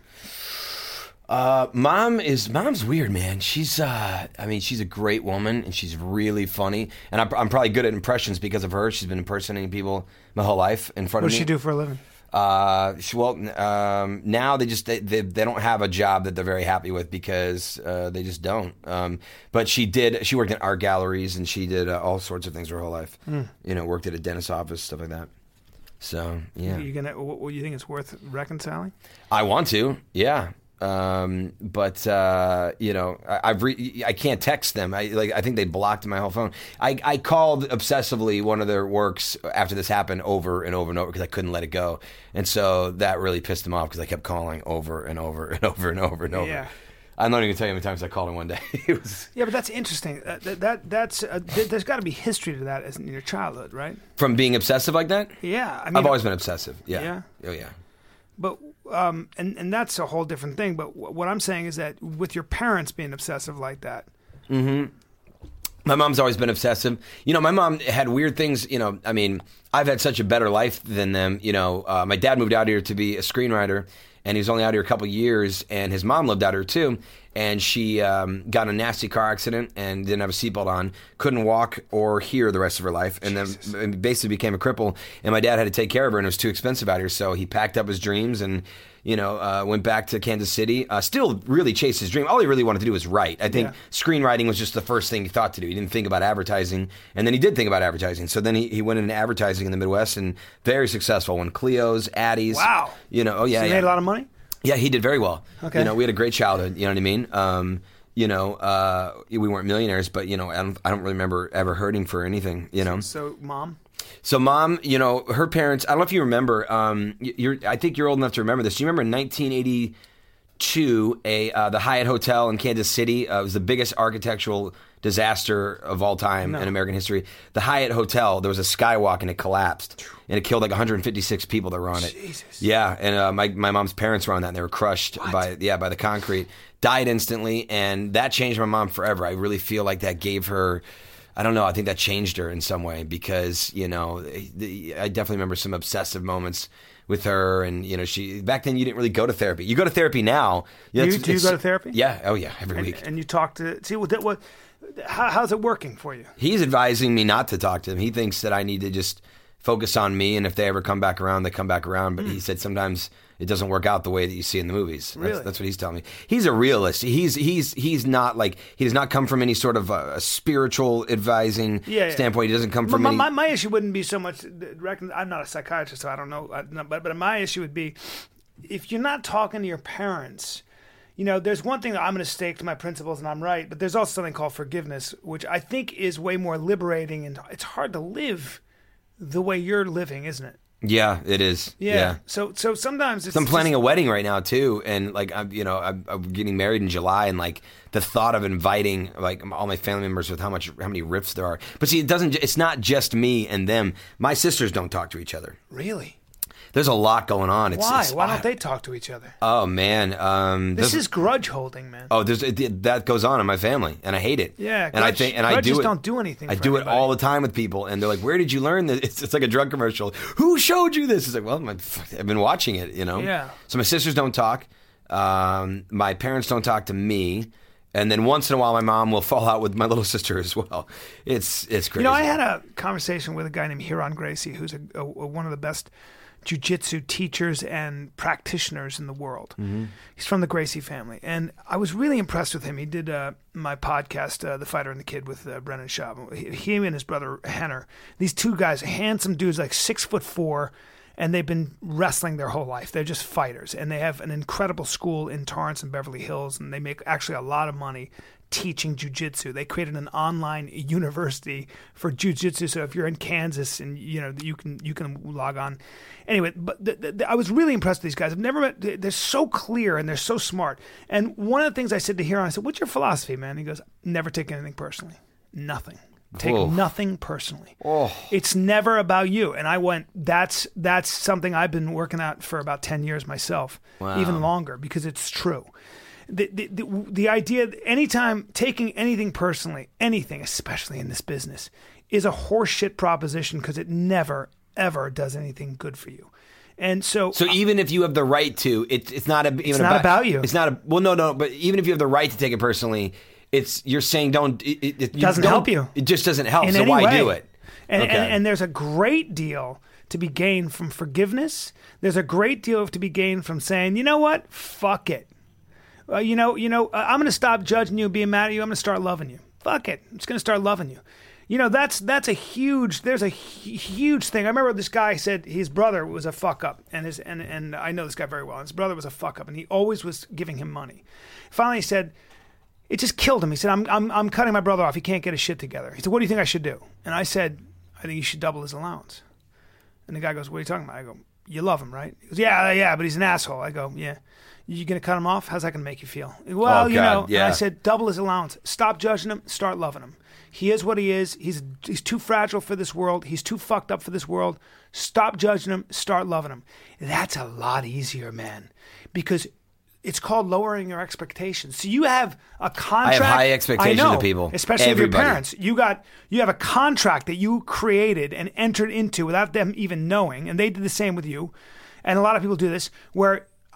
Uh, mom is mom's weird, man. She's, uh, I mean, she's a great woman and she's really funny. And I'm, I'm probably good at impressions because of her. She's been impersonating people my whole life in front What of does me. she do for a living? Uh, she, well, um, now they just they, they they don't have a job that they're very happy with because uh, they just don't. Um, but she did. She worked in art galleries and she did uh, all sorts of things her whole life. Mm. You know, worked at a dentist's office, stuff like that. So yeah, you gonna? What, what do you think it's worth reconciling? I want to. Yeah. Um, but, uh, you know, I, I've re- I can't text them. I like, I think they blocked my whole phone. I, I called obsessively one of their works after this happened over and over and over because I couldn't let it go. And so that really pissed them off because I kept calling over and over and over and over and over. Yeah. I'm not even going to tell you how many times I called him one day. It was Yeah, but that's interesting. Uh, that, that that's uh, th- there's got to be history to that as in your childhood, right? From being obsessive like that? Yeah. I mean, I've always been obsessive. Yeah. Yeah? Oh, yeah. But um, and and that's a whole different thing. But w- what I'm saying is that with your parents being obsessive like that, mm-hmm. My mom's always been obsessive. You know, my mom had weird things. You know, I mean, I've had such a better life than them. You know, uh, my dad moved out here to be a screenwriter, and he was only out here a couple years, and his mom lived out here too. and she um, got in a nasty car accident and didn't have a seatbelt on, couldn't walk or hear the rest of her life, and Jesus. then basically became a cripple. And my dad had to take care of her, and it was too expensive out here, so he packed up his dreams and you know uh, went back to Kansas City. Uh, still really chased his dream. All he really wanted to do was write. I think yeah. screenwriting was just the first thing he thought to do. He didn't think about advertising, and then he did think about advertising. So then he, he went into advertising in the Midwest and very successful. Won Clio's, Addies. Wow. You know, oh yeah, so he yeah. made a lot of money? Yeah, he did very well. Okay. You know, we had a great childhood. You know what I mean? Um, you know, uh, we weren't millionaires, but you know, I don't, I don't really remember ever hurting for anything. You know. So, so mom. So mom, you know, her parents. I don't know if you remember. Um, you're. I think you're old enough to remember this. You remember in nineteen eighty-two, a uh, the Hyatt Hotel in Kansas City uh, was the biggest architectural disaster of all time no. in American history. The Hyatt Hotel, there was a skywalk and it collapsed, and it killed like one hundred fifty-six people that were on it. Jesus. Yeah, and uh, my my mom's parents were on that, and they were crushed What? by yeah by the concrete, died instantly, and that changed my mom forever. I really feel like that gave her. I don't know. I think that changed her in some way because, you know, I definitely remember some obsessive moments with her. And, you know, she back then you didn't really go to therapy. You go to therapy now. You, do you, do you go to therapy? Yeah. Oh, yeah. Every and, week. And you talk to, see, what, what how, how's it working for you? He's advising me not to talk to them. He thinks that I need to just focus on me. And if they ever come back around, they come back around. But mm. he said sometimes it doesn't work out the way that you see in the movies. Really? That's, that's what he's telling me. He's a realist. He's he's he's not like he does not come from any sort of a, a spiritual advising yeah, yeah. standpoint. He doesn't come from my, any. My, my issue wouldn't be so much. I'm not a psychiatrist, so I don't know. But but my issue would be if you're not talking to your parents. You know, there's one thing that I'm going to stake to my principles, and I'm right. But there's also something called forgiveness, which I think is way more liberating, and it's hard to live the way you're living, isn't it? Yeah, it is. Yeah. yeah. So so sometimes it's so I'm planning just, a wedding right now too, and like I'm, you know, I'm, I'm getting married in July, and like the thought of inviting like all my family members with how much how many rifts there are. But see, it doesn't. It's not just me and them. My sisters don't talk to each other. Really? There's a lot going on. It's, Why? It's, Why don't they talk to each other? Oh man, um, this is grudge holding, man. Oh, there's it, that goes on in my family, and I hate it. Yeah, and grudge, I think and I grudges do it. Don't do anything. I for do anybody. it all the time with people, and they're like, "Where did you learn this?" It's, it's like a drug commercial. Who showed you this? It's like, well, my, I've been watching it, you know. Yeah. So my sisters don't talk. Um, my parents don't talk to me. And then once in a while, my mom will fall out with my little sister as well. It's it's crazy. You know, I had a conversation with a guy named Hiron Gracie, who's a, a, a, one of the best jiu-jitsu teachers and practitioners in the world. Mm-hmm. He's from the Gracie family. And I was really impressed with him. He did uh, my podcast, uh, The Fighter and the Kid, with uh, Brennan Schaub. He, he and his brother, Henner. These two guys, handsome dudes, like six foot four, and they've been wrestling their whole life. They're just fighters. And they have an incredible school in Torrance and Beverly Hills, and they make actually a lot of money teaching jiu-jitsu. They created an online university for jiu-jitsu. So if you're in Kansas and you know you can you can log on. Anyway, but the, the, I was really impressed with these guys. I've never met. They're so clear and they're so smart. And one of the things I said to Hiron, I said, "What's your philosophy, man?" He goes, "Never take anything personally. Nothing. Take Whoa. nothing personally. Oh. It's never about you." And I went, "That's that's something I've been working at for about ten years myself, wow. even longer, because it's true." The, the the the idea that anytime taking anything personally, anything, especially in this business, is a horseshit proposition because it never, ever does anything good for you. And so, so even if you have the right to, it, it's not a, even it's not about, about you. It's not a, well, no, no, but even if you have the right to take it personally, it's, you're saying don't, it, it, it doesn't help you. It just doesn't help. In so any why way. do it? And, okay. and and there's a great deal to be gained from forgiveness. There's a great deal to be gained from saying, you know what, fuck it. Uh, you know, you know, uh, I'm going to stop judging you and being mad at you. I'm going to start loving you. Fuck it. I'm just going to start loving you. You know, that's that's a huge, there's a hu- huge thing. I remember this guy said his brother was a fuck up. And his and, and I know this guy very well. His brother was a fuck up. And he always was giving him money. Finally he said, it just killed him. He said, I'm, I'm, I'm cutting my brother off. He can't get his shit together. He said, what do you think I should do? And I said, I think you should double his allowance. And the guy goes, what are you talking about? I go, you love him, right? He goes, yeah, yeah, but he's an asshole. I go, yeah. You going to cut him off? How's that going to make you feel? Well, oh, you God, know. yeah. And I said, double his allowance. Stop judging him. Start loving him. He is what he is. He's he's too fragile for this world. He's too fucked up for this world. Stop judging him. Start loving him. That's a lot easier, man, because it's called lowering your expectations. So you have a contract. I have high expectations I know, of people, especially Everybody. of your parents. You got you have a contract that you created and entered into without them even knowing, and they did the same with you. And a lot of people do this, where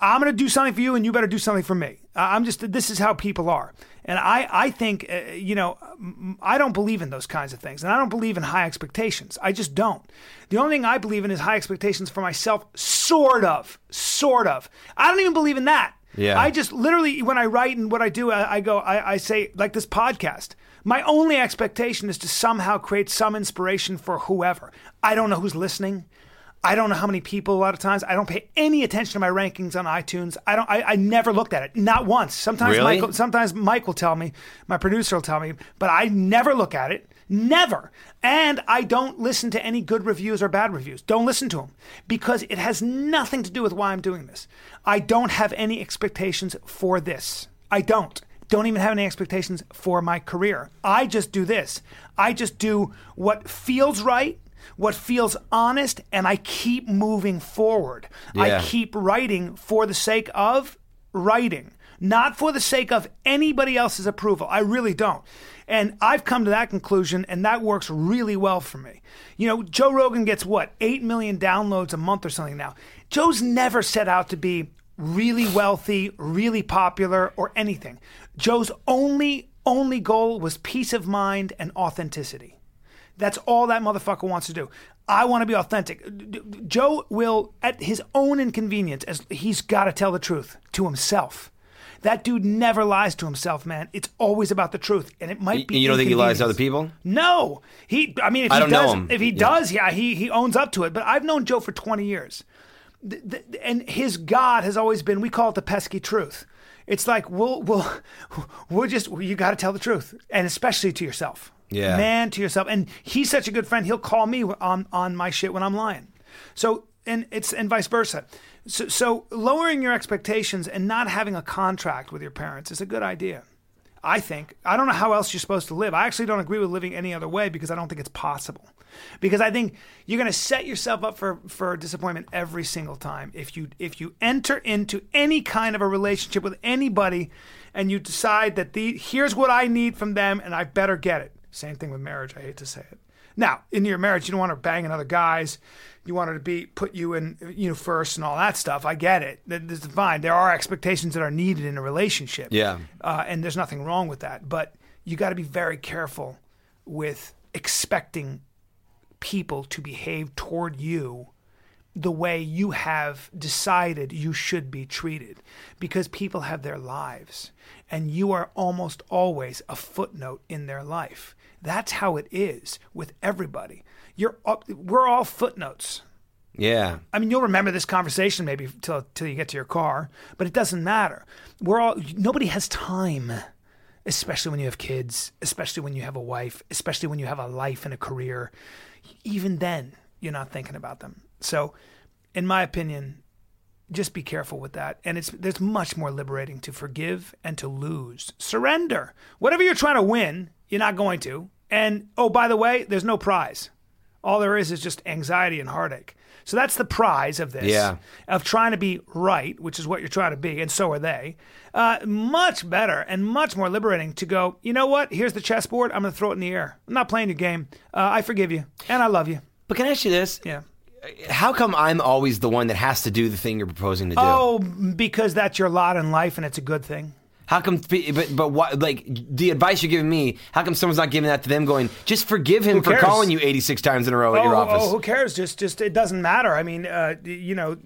I'm going to do something for you and you better do something for me. I'm just, this is how people are. And I, I think, uh, you know, I don't believe in those kinds of things. And I don't believe in high expectations. I just don't. The only thing I believe in is high expectations for myself, sort of, sort of. I don't even believe in that. Yeah. I just literally, when I write and what I do, I, I go, I, I say, like this podcast, my only expectation is to somehow create some inspiration for whoever. I don't know who's listening. I don't know how many people. A lot of times, I don't pay any attention to my rankings on iTunes. I don't. I, I never looked at it, not once. Sometimes Really? Michael. Sometimes Mike will tell me. My producer will tell me, but I never look at it. Never. And I don't listen to any good reviews or bad reviews. Don't listen to them because it has nothing to do with why I'm doing this. I don't have any expectations for this. I don't. Don't even have any expectations for my career. I just do this. I just do what feels right, what feels honest, and I keep moving forward. Yeah. I keep writing for the sake of writing, not for the sake of anybody else's approval. I really don't. And I've come to that conclusion, and that works really well for me. You know, Joe Rogan gets, what, eight million downloads a month or something now. Joe's never set out to be really wealthy, really popular, or anything. Joe's only, only goal was peace of mind and authenticity. That's all that motherfucker wants to do. I want to be authentic. Joe will, at his own inconvenience, as he's got to tell the truth to himself. That dude never lies to himself, man. It's always about the truth, and it might be. You don't think he lies to other inconvenience. people? No, he. I mean, if I he don't does, know him. if he Yeah. does, yeah, he he owns up to it. But I've known Joe for twenty years, the, the, and his God has always been. We call it the pesky truth. It's like we'll we'll we'll just you got to tell the truth, and especially to yourself. Yeah, man, to yourself. And he's such a good friend. He'll call me on on my shit when I'm lying. So and it's and vice versa. So, so lowering your expectations and not having a contract with your parents is a good idea, I think. I don't know how else you're supposed to live. I actually don't agree with living any other way because I don't think it's possible. Because I think you're going to set yourself up for, for disappointment every single time. If you if you enter into any kind of a relationship with anybody and you decide that the here's what I need from them and I better get it. Same thing with marriage. I hate to say it. Now, in your marriage, you don't want to bang other guys. You want her to be put you in, you know, first and all that stuff. I get it. This is fine. There are expectations that are needed in a relationship. Yeah. Uh, and there's nothing wrong with that. But you got to be very careful with expecting people to behave toward you the way you have decided you should be treated. Because people have their lives. And you are almost always a footnote in their life. That's how it is with everybody. You're all, we're all footnotes. Yeah. I mean, you'll remember this conversation maybe till till you get to your car, but it doesn't matter. We're all nobody has time, especially when you have kids, especially when you have a wife, especially when you have a life and a career. Even then, you're not thinking about them. So, in my opinion, just be careful with that. And it's there's much more liberating to forgive and to lose. Surrender. Whatever you're trying to win, you're not going to. And, oh, by the way, there's no prize. All there is is just anxiety and heartache. So that's the prize of this, yeah. of trying to be right, which is what you're trying to be, and so are they. Uh, much better and much more liberating to go, you know what, here's the chessboard, I'm going to throw it in the air. I'm not playing your game. Uh, I forgive you, and I love you. But can I ask you this? Yeah. How come I'm always the one that has to do the thing you're proposing to do? Oh, because that's your lot in life, and it's a good thing. How come, but, but what, like, the advice you're giving me, how come someone's not giving that to them going, just forgive him Who for cares? calling you eighty-six times in a row at oh, your office? Oh, who cares? Just, just it doesn't matter. I mean, uh, you know,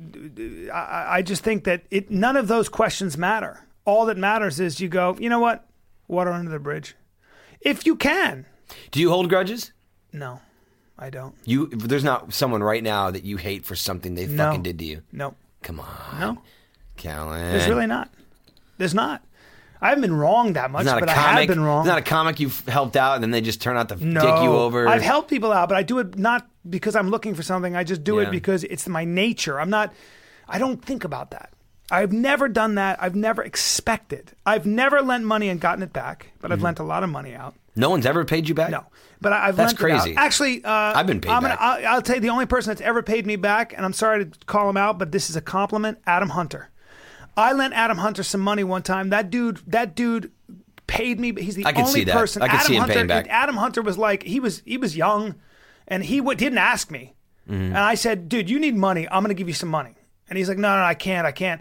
I, I just think that it, none of those questions matter. All that matters is you go, you know what? Water under the bridge. If you can. Do you hold grudges? No, I don't. You, there's not someone right now that you hate for something they No. fucking did to you? No. Come on. No. Callan. There's really not. There's not. I haven't been wrong that much, It's not but a I comic. have been wrong. It's not a comic you've helped out and then they just turn out to no. dick you over. I've helped people out, but I do it not because I'm looking for something. I just do Yeah. it because it's my nature. I'm not, I don't think about that. I've never done that. I've never expected. I've never lent money and gotten it back, but I've Mm-hmm. lent a lot of money out. No one's ever paid you back? No, but I- I've That's lent it out. crazy. Actually, uh, I've been paid I'm gonna, back. I'll, I'll tell you the only person that's ever paid me back, and I'm sorry to call him out, but this is a compliment, Adam Hunter. I lent Adam Hunter some money one time. That dude, that dude paid me. He's the I can only see that. person. I can Adam see him Hunter, paying back. Adam Hunter was like, he was he was young, and he w- didn't ask me. Mm-hmm. And I said, dude, you need money. I'm going to give you some money. And he's like, no, no, I can't. I can't.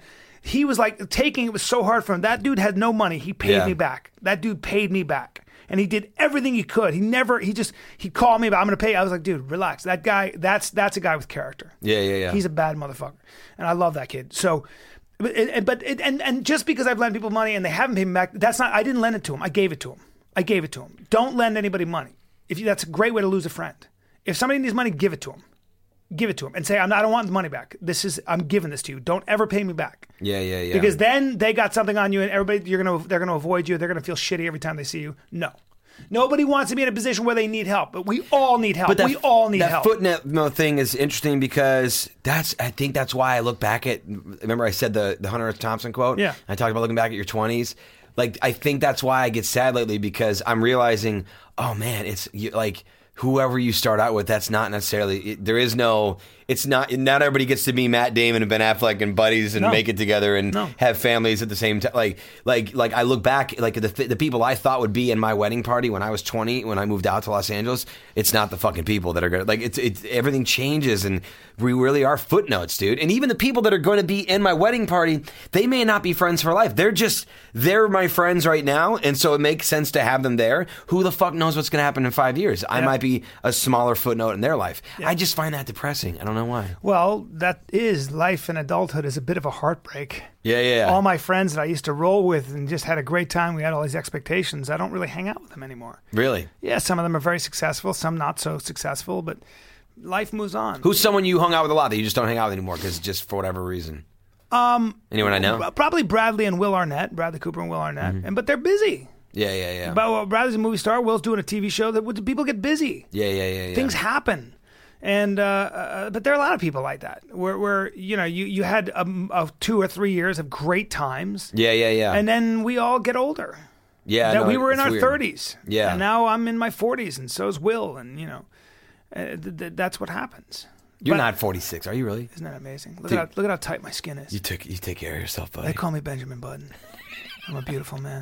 he was like taking it was so hard for him. That dude had no money. He paid Yeah. me back. That dude paid me back. And he did everything he could. He never, he just, he called me about, I'm going to pay. I was like, dude, relax. That guy, that's that's a guy with character. Yeah, yeah, yeah. He's a bad motherfucker. And I love that kid. So, but, it, but it, and, and just because I've lent people money and they haven't paid me back, that's not, I didn't lend it to him. I gave it to him. I gave it to him. Don't lend anybody money. If you, that's a great way to lose a friend. If somebody needs money, give it to him. Give it to him and say, I'm not, I don't want the money back. This is, I'm giving this to you. Don't ever pay me back. Yeah, yeah, yeah. Because then they got something on you and everybody, you're going to, they're going to avoid you. They're going to feel shitty every time they see you. No. Nobody wants to be in a position where they need help, but we all need help. But that, we all need that help. footnote thing is interesting because that's. I think that's why I look back at. Remember, I said the the Hunter S. Thompson quote. Yeah. I talked about looking back at your twenties. Like, I think that's why I get sad lately because I'm realizing, oh man, it's you, like whoever you start out with. That's not necessarily. It, there is no. It's not. Not everybody gets to be Matt Damon and Ben Affleck and buddies and No. make it together and No. have families at the same time. Like, like, like I look back, like the the people I thought would be in my wedding party when I was twenty, when I moved out to Los Angeles. It's not the fucking people that are gonna like. It's it's everything changes, and we really are footnotes, dude. And even the people that are going to be in my wedding party, they may not be friends for life. They're just they're my friends right now, and so it makes sense to have them there. Who the fuck knows what's going to happen in five years? I Yeah. might be a smaller footnote in their life. I just find that depressing. I don't know why. Well, that is life in adulthood is a bit of a heartbreak. Yeah, yeah. yeah. All my friends that I used to roll with and just had a great time, we had all these expectations. I don't really hang out with them anymore. Really? Yeah, some of them are very successful, some not so successful, but life moves on. Who's someone you hung out with a lot that you just don't hang out with anymore because just for whatever reason? Um, Anyone I know? Probably Bradley and Will Arnett, Bradley Cooper and Will Arnett, Mm-hmm. and but they're busy. Yeah, yeah, yeah. But well, Bradley's a movie star. Will's doing a T V show. That people get busy. yeah, yeah, yeah, yeah. Things happen. And uh, uh, but there are a lot of people like that, where, where you know you you had um, uh, two or three years of great times, Yeah, yeah, yeah. and then we all get older. yeah, that no, we were in it's our weird. thirties, Yeah. and now I'm in my forties, and so's Will, and you know, uh, th- th- that's what happens. You're But- not forty-six, are you really? Isn't that amazing? Look Dude. at how, look at how tight my skin is. You took you take care of yourself, buddy. They call me Benjamin Button. I'm a beautiful man,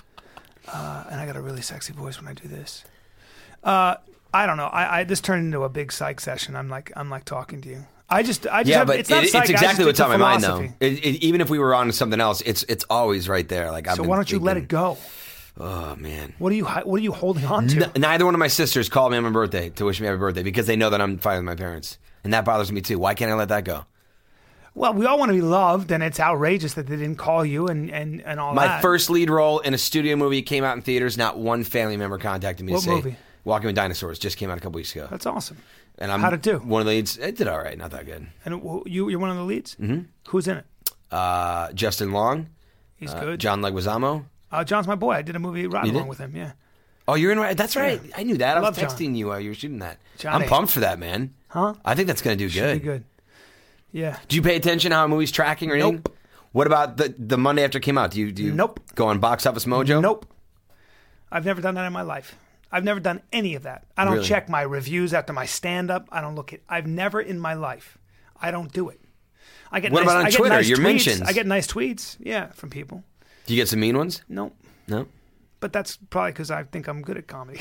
uh, and I got a really sexy voice when I do this. Uh, I don't know. I, I this turned into a big psych session. I'm like I'm like talking to you. I just I just yeah, have, but it's not it, psych. it's I just exactly think what's on my it's a mind, though. philosophy. It, it, even if we were on to something else, it's it's always right there. Like I've So been why don't you let thinking, it go? Oh man. What are you hi- What are you holding on to? N- neither one of my sisters called me on my birthday to wish me happy birthday because they know that I'm fighting with my parents, and that bothers me too. Why can't I let that go? Well, we all want to be loved, and it's outrageous that they didn't call you and and, and all My that. first lead role in a studio movie came out in theaters. Not one family member contacted me What to say, movie? "Walking with Dinosaurs" just came out a couple weeks ago. That's awesome. And I'm How'd it do? One of the leads. It did all right. Not that good. And wh- you you're one of the leads. Mm-hmm. Who's in it? Uh, Justin Long, He's uh, good. John Leguizamo. Uh, John's my boy. I did a movie right You along did? with him. Yeah. Oh, you're in right. That's right. I knew that. I, love was texting John. you while you were shooting that. Johnny. I'm pumped for that, man. Huh? I think that's going to do Should good. be good. Yeah. Do you pay attention to how a movie's tracking or anything? Nope. What about the the Monday after it came out? Do you do you Nope. go on Box Office Mojo? Nope. I've never done that in my life. I've never done any of that. I don't Really? check my reviews after my stand up. I don't look at I've never in my life. I don't do it. I get What nice, about on I get Twitter, nice your tweets. mentions? I get nice tweets. Yeah, from people. Do you get some mean ones? Nope. No. But that's probably because I think I'm good at comedy.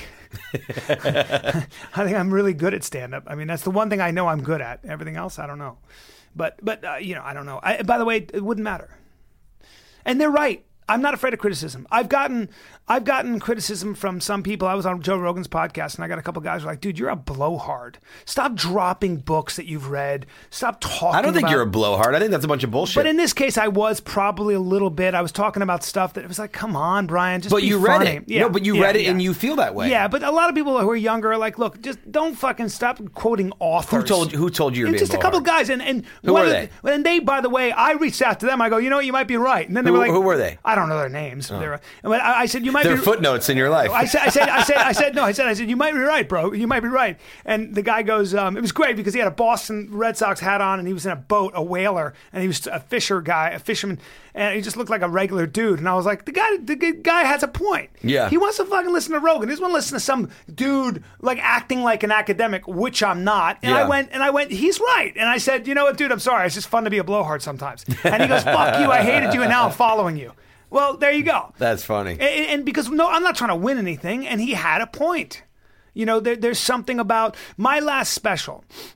I think I'm really good at stand up. I mean, that's the one thing I know I'm good at. Everything else, I don't know. But, but uh, you know, I don't know. I, by the way, it wouldn't matter. And they're right. I'm not afraid of criticism. I've gotten I've gotten criticism from some people. I was on Joe Rogan's podcast, and I got a couple guys who were like, dude, you're a blowhard. Stop dropping books that you've read. Stop talking I don't think about- you're a blowhard. I think that's a bunch of bullshit. But in this case, I was probably a little bit. I was talking about stuff that it was like, come on, Brian, just But be you read funny. it. No, but you yeah, read it yeah. and you feel that way. Yeah, but a lot of people who are younger are like, look, just don't fucking stop quoting authors. Who told who told you you're And being just a couple blowhard? guys, and and Who one were of the- And they, by the way, I reached out to them. I go, you know what, you might be right. And then they Who- were like, who were they? I don't know their names. They were, but I, I said, you might They're be. footnotes in your life. I said, I said, I said, I said, no, I said, I said, you might be right, bro. You might be right. And the guy goes, um, it was great because he had a Boston Red Sox hat on and he was in a boat, a whaler, and he was a fisher guy, a fisherman, and he just looked like a regular dude. And I was like, the guy, the g- guy has a point. Yeah. He wants to fucking listen to Rogan. He doesn't want to listen to some dude like acting like an academic, which I'm not. And I Yeah. went, and I went, he's right. And I said, you know what, dude, I'm sorry. It's just fun to be a blowhard sometimes. And he goes, fuck you. I hated you, and now I'm following you. Well, there you go. That's funny. And, and because no, I'm not trying to win anything, and he had a point. You know, there, there's something about my last special.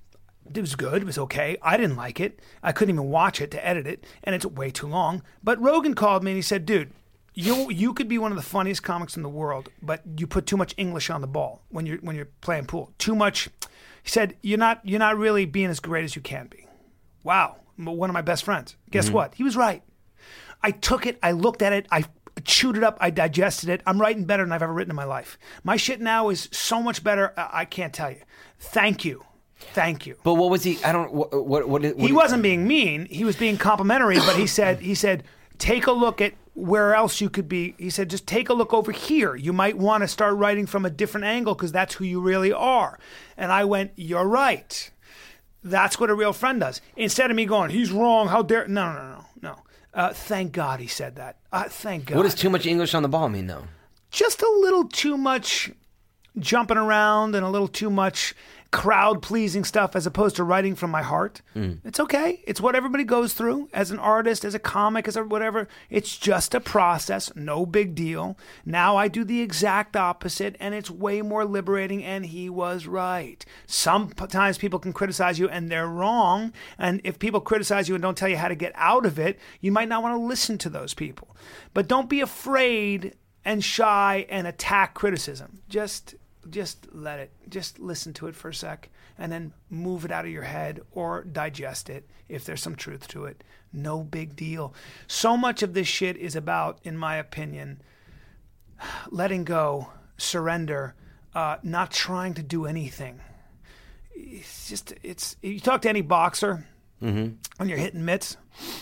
It was good. It was okay. I didn't like it. I couldn't even watch it to edit it, and it's way too long. But Rogan called me and he said, dude, you you could be one of the funniest comics in the world, but you put too much English on the ball when you're when you're playing pool. Too much. He said, you're not you're not really being as great as you can be. Wow. One of my best friends. Guess mm-hmm. what? He was right. I took it. I looked at it. I chewed it up. I digested it. I'm writing better than I've ever written in my life. My shit now is so much better. I can't tell you. Thank you. Thank you. But what was he? I don't. What? What? what, what he wasn't being mean. He was being complimentary. But he said. He said, take a look at where else you could be. He said, just take a look over here. You might want to start writing from a different angle because that's who you really are. And I went, you're right. That's what a real friend does. Instead of me going, he's wrong. How dare? No, no, no, no. Uh, thank God he said that. Uh, thank God. What does too much English on the ball mean, though? Just a little too much jumping around and a little too much crowd-pleasing stuff as opposed to writing from my heart. Mm. It's okay. It's what everybody goes through as an artist, as a comic, as a whatever. It's just a process. No big deal. Now I do the exact opposite, and it's way more liberating, and he was right. Sometimes people can criticize you, and they're wrong, and if people criticize you and don't tell you how to get out of it, you might not want to listen to those people. But don't be afraid and shy and attack criticism. Just... Just let it, just listen to it for a sec and then move it out of your head or digest it if there's some truth to it. No big deal. So much of this shit is about, in my opinion, letting go, surrender, uh, not trying to do anything. It's just, it's, you talk to any boxer mm-hmm. when you're hitting mitts,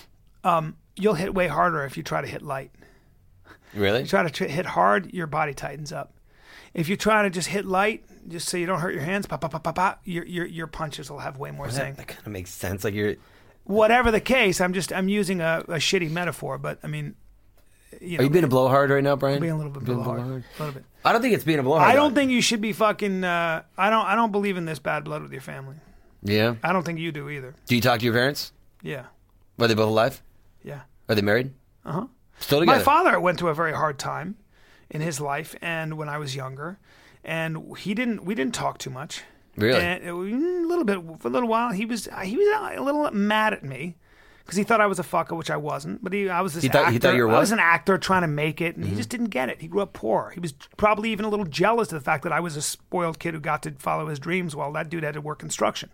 um, you'll hit way harder if you try to hit light. Really? You try to tr- hit hard, your body tightens up. If you try to just hit light, just so you don't hurt your hands, pop, pop, pop, pop, pop, your your your punches will have way more well, zing. That, that kind of makes sense. Like you're, whatever the case, I'm just I'm using a, a shitty metaphor, but I mean, you know, are you being a blowhard right now, Brian? I'm being a little bit blowhard, blowhard. A little bit. I don't think it's being a blowhard. I don't think you should be fucking. Uh, I don't. I don't believe in this bad blood with your family. Yeah. I don't think you do either. Do you talk to your parents? Yeah. Are they both alive? Yeah. Are they married? Uh huh. Still together. My father went through a very hard time in his life, and when I was younger. And he didn't. We didn't talk too much. Really? And a little bit for a little while. He was. He was a little mad at me because he thought I was a fucker, which I wasn't. But he, I was this he thought, actor. He thought you were what? I was an actor trying to make it, and mm-hmm. he just didn't get it. He grew up poor. He was probably even a little jealous of the fact that I was a spoiled kid who got to follow his dreams while that dude had to work construction.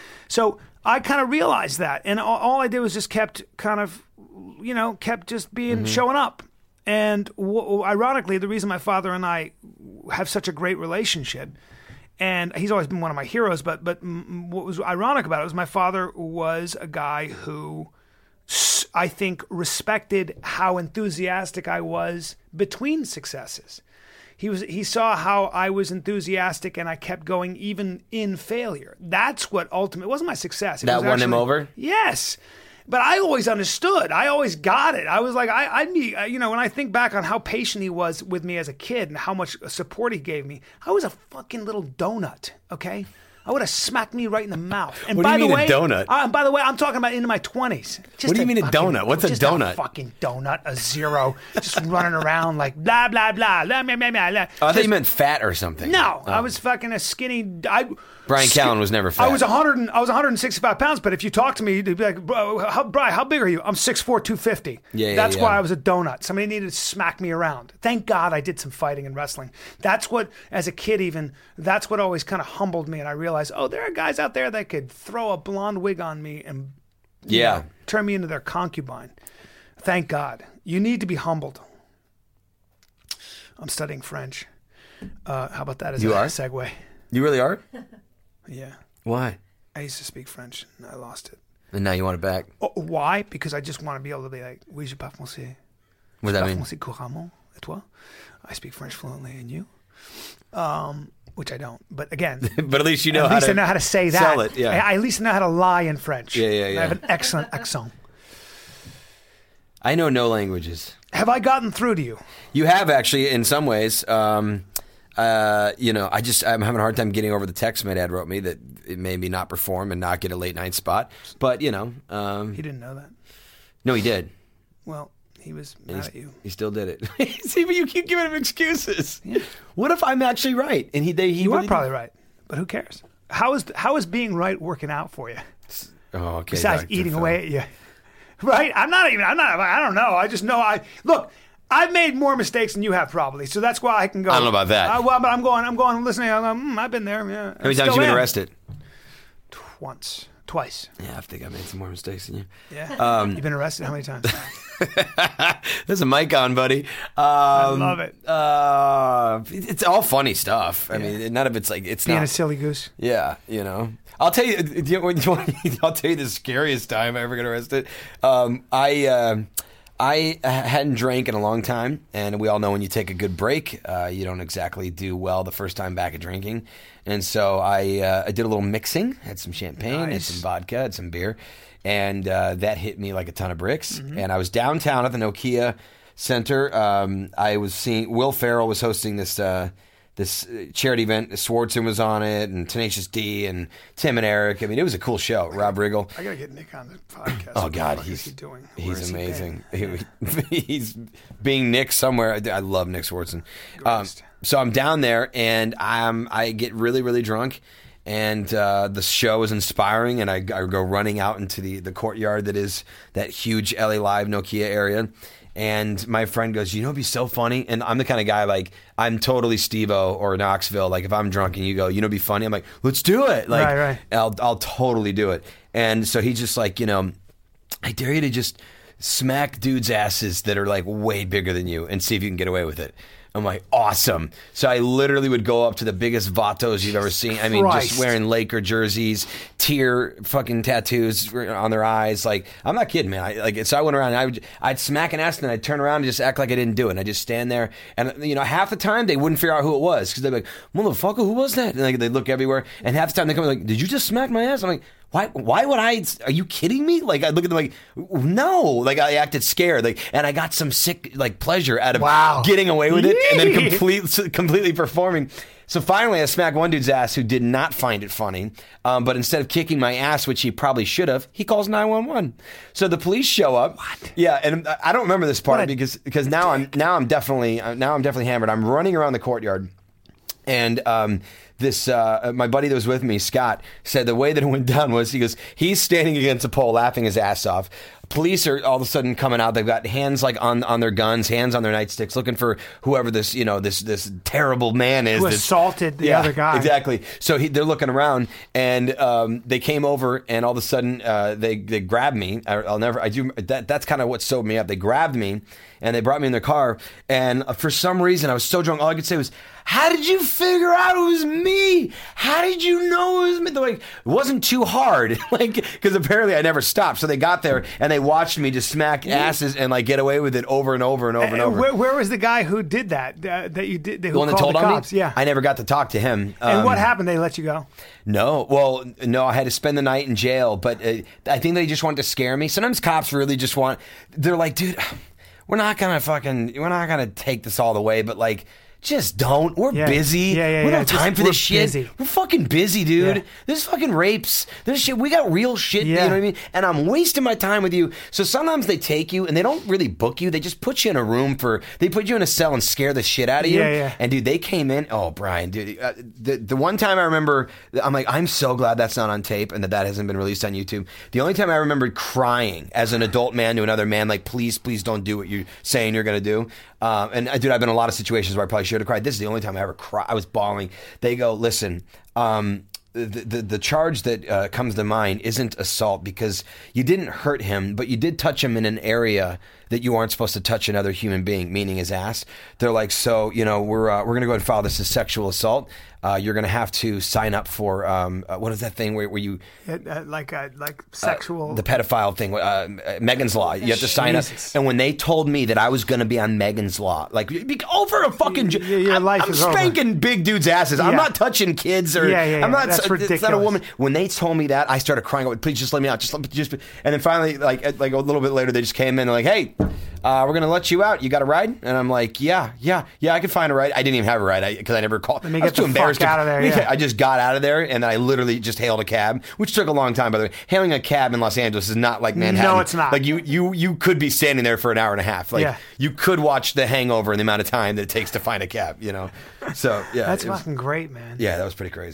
So I kind of realized that, and all, all I did was just kept kind of, you know, kept just being mm-hmm. showing up. And w- ironically, the reason my father and I have such a great relationship, and he's always been one of my heroes, but but m- what was ironic about it was my father was a guy who s- I think respected how enthusiastic I was between successes. He was he saw how I was enthusiastic and I kept going even in failure. That's what ultimately, it wasn't my success. It that was won actually, him over? Yes. But I always understood. I always got it. I was like, I, I need, you know, when I think back on how patient he was with me as a kid and how much support he gave me, I was a fucking little donut, okay? I would have smacked me right in the mouth. And what by do you the mean way, a donut? Uh, by the way, I'm talking about into my twenties. Just what do you mean a fucking, donut? What's a just donut? A fucking donut, a zero, just running around like blah, blah, blah, blah, blah, blah, blah. Oh, I thought just, you meant fat or something. No, oh. I was fucking a skinny... I, Brian Callen was never fat. I was one hundred. I was one hundred sixty-five pounds. But if you talk to me, you'd be like, "Bro, how, Brian, how big are you?" I'm six four, two fifty. Yeah, yeah, That's yeah. why I was a donut. Somebody needed to smack me around. Thank God I did some fighting and wrestling. That's what, as a kid, even that's what always kind of humbled me. And I realized, oh, there are guys out there that could throw a blonde wig on me and yeah, know, turn me into their concubine. Thank God. You need to be humbled. I'm studying French. Uh, how about that as you a are? segue? You really are? Yeah. Why? I used to speak French and I lost it. And now you want it back? Oh, why? Because I just want to be able to be like, oui, je parle français. What does that mean? Je parle français couramment. Et toi? I speak French fluently, and you? Um, which I don't. But again, but at least you know at how least to I know how to say that. Sell it, yeah. I, I at least know how to lie in French. Yeah, yeah, yeah. I have an excellent accent. I know no languages. Have I gotten through to you? You have actually, in some ways. Um, uh, you know, I just I'm having a hard time getting over the text my dad wrote me that it made me not perform and not get a late night spot. But you know, um, he didn't know that. No, he did. Well, he was mad at you. He still did it. See, but you keep giving him excuses. Yeah. What if I'm actually right? And he, they, he you really are probably did. right, but who cares? How is how is being right working out for you? Oh, okay. Besides Doctor eating Phil. away at you, right? I'm not even. I'm not. I don't know. I just know. I look. I've made more mistakes than you have probably, so that's why I can go. I don't know about that. I, well, but I'm going. I'm going. Listening. I'm going. Mm, I've been there. Yeah. How many times you been am. arrested? Once, twice. Yeah, I think I made some more mistakes than you. Yeah. Um, You've been arrested how many times? There's a mic on, buddy. Um, I love it. Uh, it's all funny stuff. I Yeah. mean, none of it's like it's Being not. a silly goose. Yeah, you know. I'll tell you. Do you, do you want, I'll tell you the scariest time I ever got arrested. Um, I uh, I hadn't drank in a long time, and we all know when you take a good break, uh, you don't exactly do well the first time back at drinking. And so I uh, I did a little mixing. Had some champagne, had Nice. some vodka, had some beer, and uh, that hit me like a ton of bricks. Mm-hmm. And I was downtown at the Nokia Center. Um, I was seeing Will Ferrell was hosting this. Uh, This uh, charity event, Swartzen was on it, and Tenacious D, and Tim and Eric. I mean, it was a cool show. Rob Riggle. I gotta get Nick on the podcast. Oh What the God, fuck he's is he doing? Where is he's he amazing. been? He- he's being Nick somewhere. I, I love Nick Swartzen. Um, Greatest. so I'm down there, and I'm I get really really drunk, and uh, the show is inspiring, and I, I go running out into the the courtyard that is that huge L A Live Nokia area. And my friend goes, you know, it'd be so funny. And I'm the kind of guy, like, I'm totally Steve-O or Knoxville. Like, if I'm drunk and you go, you know, it'd be funny. I'm like, let's do it. Like, Right, right. I'll, I'll totally do it. And so he's just like, you know, I dare you to just smack dudes' asses that are, like, way bigger than you and see if you can get away with it. I'm like, awesome. So I literally would go up to the biggest vatos you've ever seen. I mean, Christ. just wearing Laker jerseys, tear fucking tattoos on their eyes. Like, I'm not kidding, man. I, like, so I went around and I would, I'd smack an ass and then I'd turn around and just act like I didn't do it. And I'd just stand there. And, you know, half the time they wouldn't figure out who it was because they'd be like, motherfucker, who was that? And like, they'd look everywhere. And half the time they come like, did you just smack my ass? I'm like, why? Why would I? Are you kidding me? Like I look at them like, no. Like I acted scared. Like, and I got some sick like pleasure out of Wow. getting away with it and then Yee. complete, completely performing. So finally, I smacked one dude's ass who did not find it funny. Um, but instead of kicking my ass, which he probably should have, he calls nine one one. So the police show up. What? Yeah, and I don't remember this part What a because because now I'm now I'm definitely now I'm definitely hammered. I'm running around the courtyard. And um, this, uh, my buddy that was with me, Scott, said the way that it went down was he goes, he's standing against a pole laughing his ass off. Police are all of a sudden coming out. They've got hands like on, on their guns, hands on their nightsticks, looking for whoever this, you know, this this terrible man is. Who that's- assaulted the yeah, other guy. Exactly. So he, they're looking around, and um, they came over, and all of a sudden uh, they they grabbed me. I, I'll never. I do that. That's kind of what sewed me up. They grabbed me, and they brought me in their car. And uh, for some reason, I was so drunk. All I could say was, "How did you figure out it was me? How did you know it was me?" They're like, it wasn't too hard, like because apparently I never stopped. So they got there and they watched me just smack asses and like get away with it over and over and over and And over. where, where was the guy who did that? Uh, that you did? Who the one that called told the on cops? me, Yeah. I never got to talk to him. and Um, what happened? They let you go. No, well, no, I had to spend the night in jail, but uh, I think they just wanted to scare me. Sometimes cops really just want, they're like, dude, we're not going to fucking, we're not going to take this all the way, but like, just don't. We're Yeah. busy. Yeah, yeah, we don't yeah. have time Just- for we're this shit. busy. We're fucking busy, dude. Yeah. There's fucking rapes. There's shit. We got real shit. Yeah. You know what I mean? And I'm wasting my time with you. So sometimes they take you and they don't really book you. They just put you in a room for, they put you in a cell and scare the shit out of you. Yeah, yeah. And dude, they came in. Oh, Brian, dude. Uh, the, the one time I remember, I'm like, I'm so glad that's not on tape and that that hasn't been released on YouTube. The only time I remembered crying as an adult man to another man, like, please, please don't do what you're saying you're going to do. Um, and uh, dude, I've been in a lot of situations where I probably should have cried. This is the only time I ever cried. I was bawling. They go, listen, um, the, the the charge that uh, comes to mind isn't assault because you didn't hurt him, but you did touch him in an area that you aren't supposed to touch another human being, meaning his ass. They're like, so, you know, we're uh, we're going to go ahead and file this as sexual assault. Uh, you're going to have to sign up for, um, uh, what is that thing where, where you... Uh, uh, like uh, like sexual. Uh, the pedophile thing, uh, Megan's Law. You have to sign Jesus. up. And when they told me that I was going to be on Megan's Law, like be- over a fucking, Y- y- your I'm, life I'm is over. spanking big dudes' asses. I'm Yeah. not touching kids or Yeah, yeah, I'm yeah. not. That's It's not a ridiculous. woman. When they told me that, I started crying. Out, please just let me out. Just let me just. And then finally, like like a little bit later, they just came in and like, hey. Uh, we're gonna let you out. You got a ride? And I'm like, yeah, yeah, yeah. I can find a ride. I didn't even have a ride because I, I never called. Let me I was get too the embarrassed fuck to- out of there, yeah. I just got out of there and I literally just hailed a cab, which took a long time. By the way, hailing a cab in Los Angeles is not like Manhattan. No, it's not. Like you, you, you could be standing there for an hour and a half. Like Yeah. you could watch The Hangover in the amount of time that it takes to find a cab. You know, so yeah, That's it was- fucking great, man. yeah, that was pretty crazy.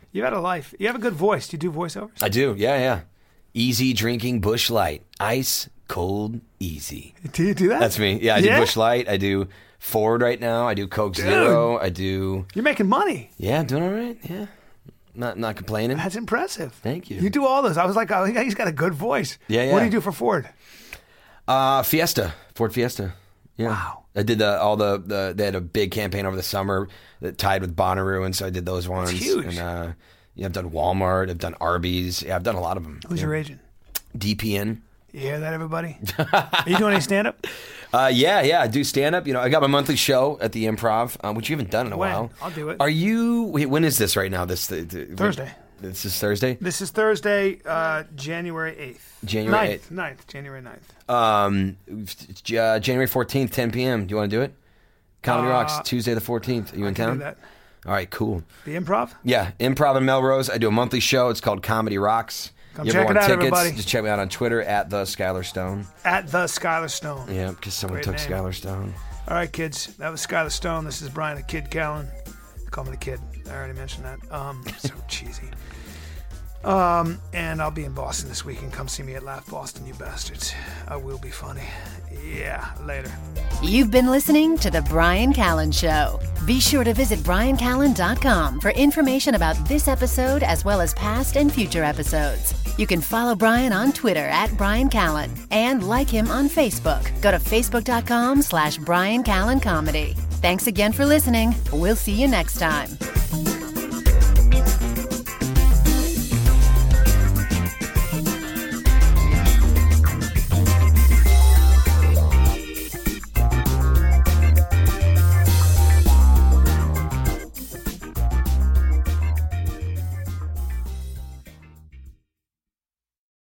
You had a life. You have a good voice. Do you do voiceovers? I do. Yeah, yeah. Easy drinking Busch Light. Ice cold easy. Do you do that? That's me. Yeah, I do Yeah? Busch Light. I do Ford right now. I do Coke Zero. I do. You're making money. Yeah, doing all right. Yeah. Not not complaining. That's impressive. Thank you. You do all those. I was like, oh, he's got a good voice. Yeah, yeah. What do you do for Ford? Uh, Fiesta. Ford Fiesta. Yeah. Wow. I did the all the, the they had a big campaign over the summer that tied with Bonnaroo, and so I did those ones. huge. And uh, yeah, I've done Walmart. I've done Arby's. Yeah, I've done a lot of them. Who's yeah. your agent? D P N. You hear that, everybody? Are you doing any stand-up? Uh, yeah, yeah, I do stand up. You know, I got my monthly show at the Improv, um, which you haven't done in a When? while. I'll do it. Are you? Wait, when is this right now? This the, the, Thursday. This is Thursday. This is Thursday, uh, January eighth. January ninth. ninth. January ninth. Um, uh, January fourteenth, ten p.m. Do you want to do it? Comedy Uh, Rocks, Tuesday the fourteenth. Are you I in can town? do that. All right, cool. The Improv? Yeah, Improv in Melrose. I do a monthly show. It's called Comedy Rocks. Come you check ever it want out, tickets? everybody. Just check me out on Twitter at the Skylar Stone. At the Skylar Stone. Yeah, because someone Great took name. Skylar Stone. All right, kids. That was Skylar Stone. This is Brian the Kid Callen. Call me the Kid. I already mentioned that. Um, so cheesy. Um, and I'll be in Boston this weekend. Come see me at Laugh Boston, you bastards. I will be funny. Yeah, later. You've been listening to The Brian Callen Show. Be sure to visit brian callen dot com for information about this episode as well as past and future episodes. You can follow Brian on Twitter at Brian Callen and like him on Facebook. Go to facebook.com slash Brian Callen Comedy. Thanks again for listening. We'll see you next time.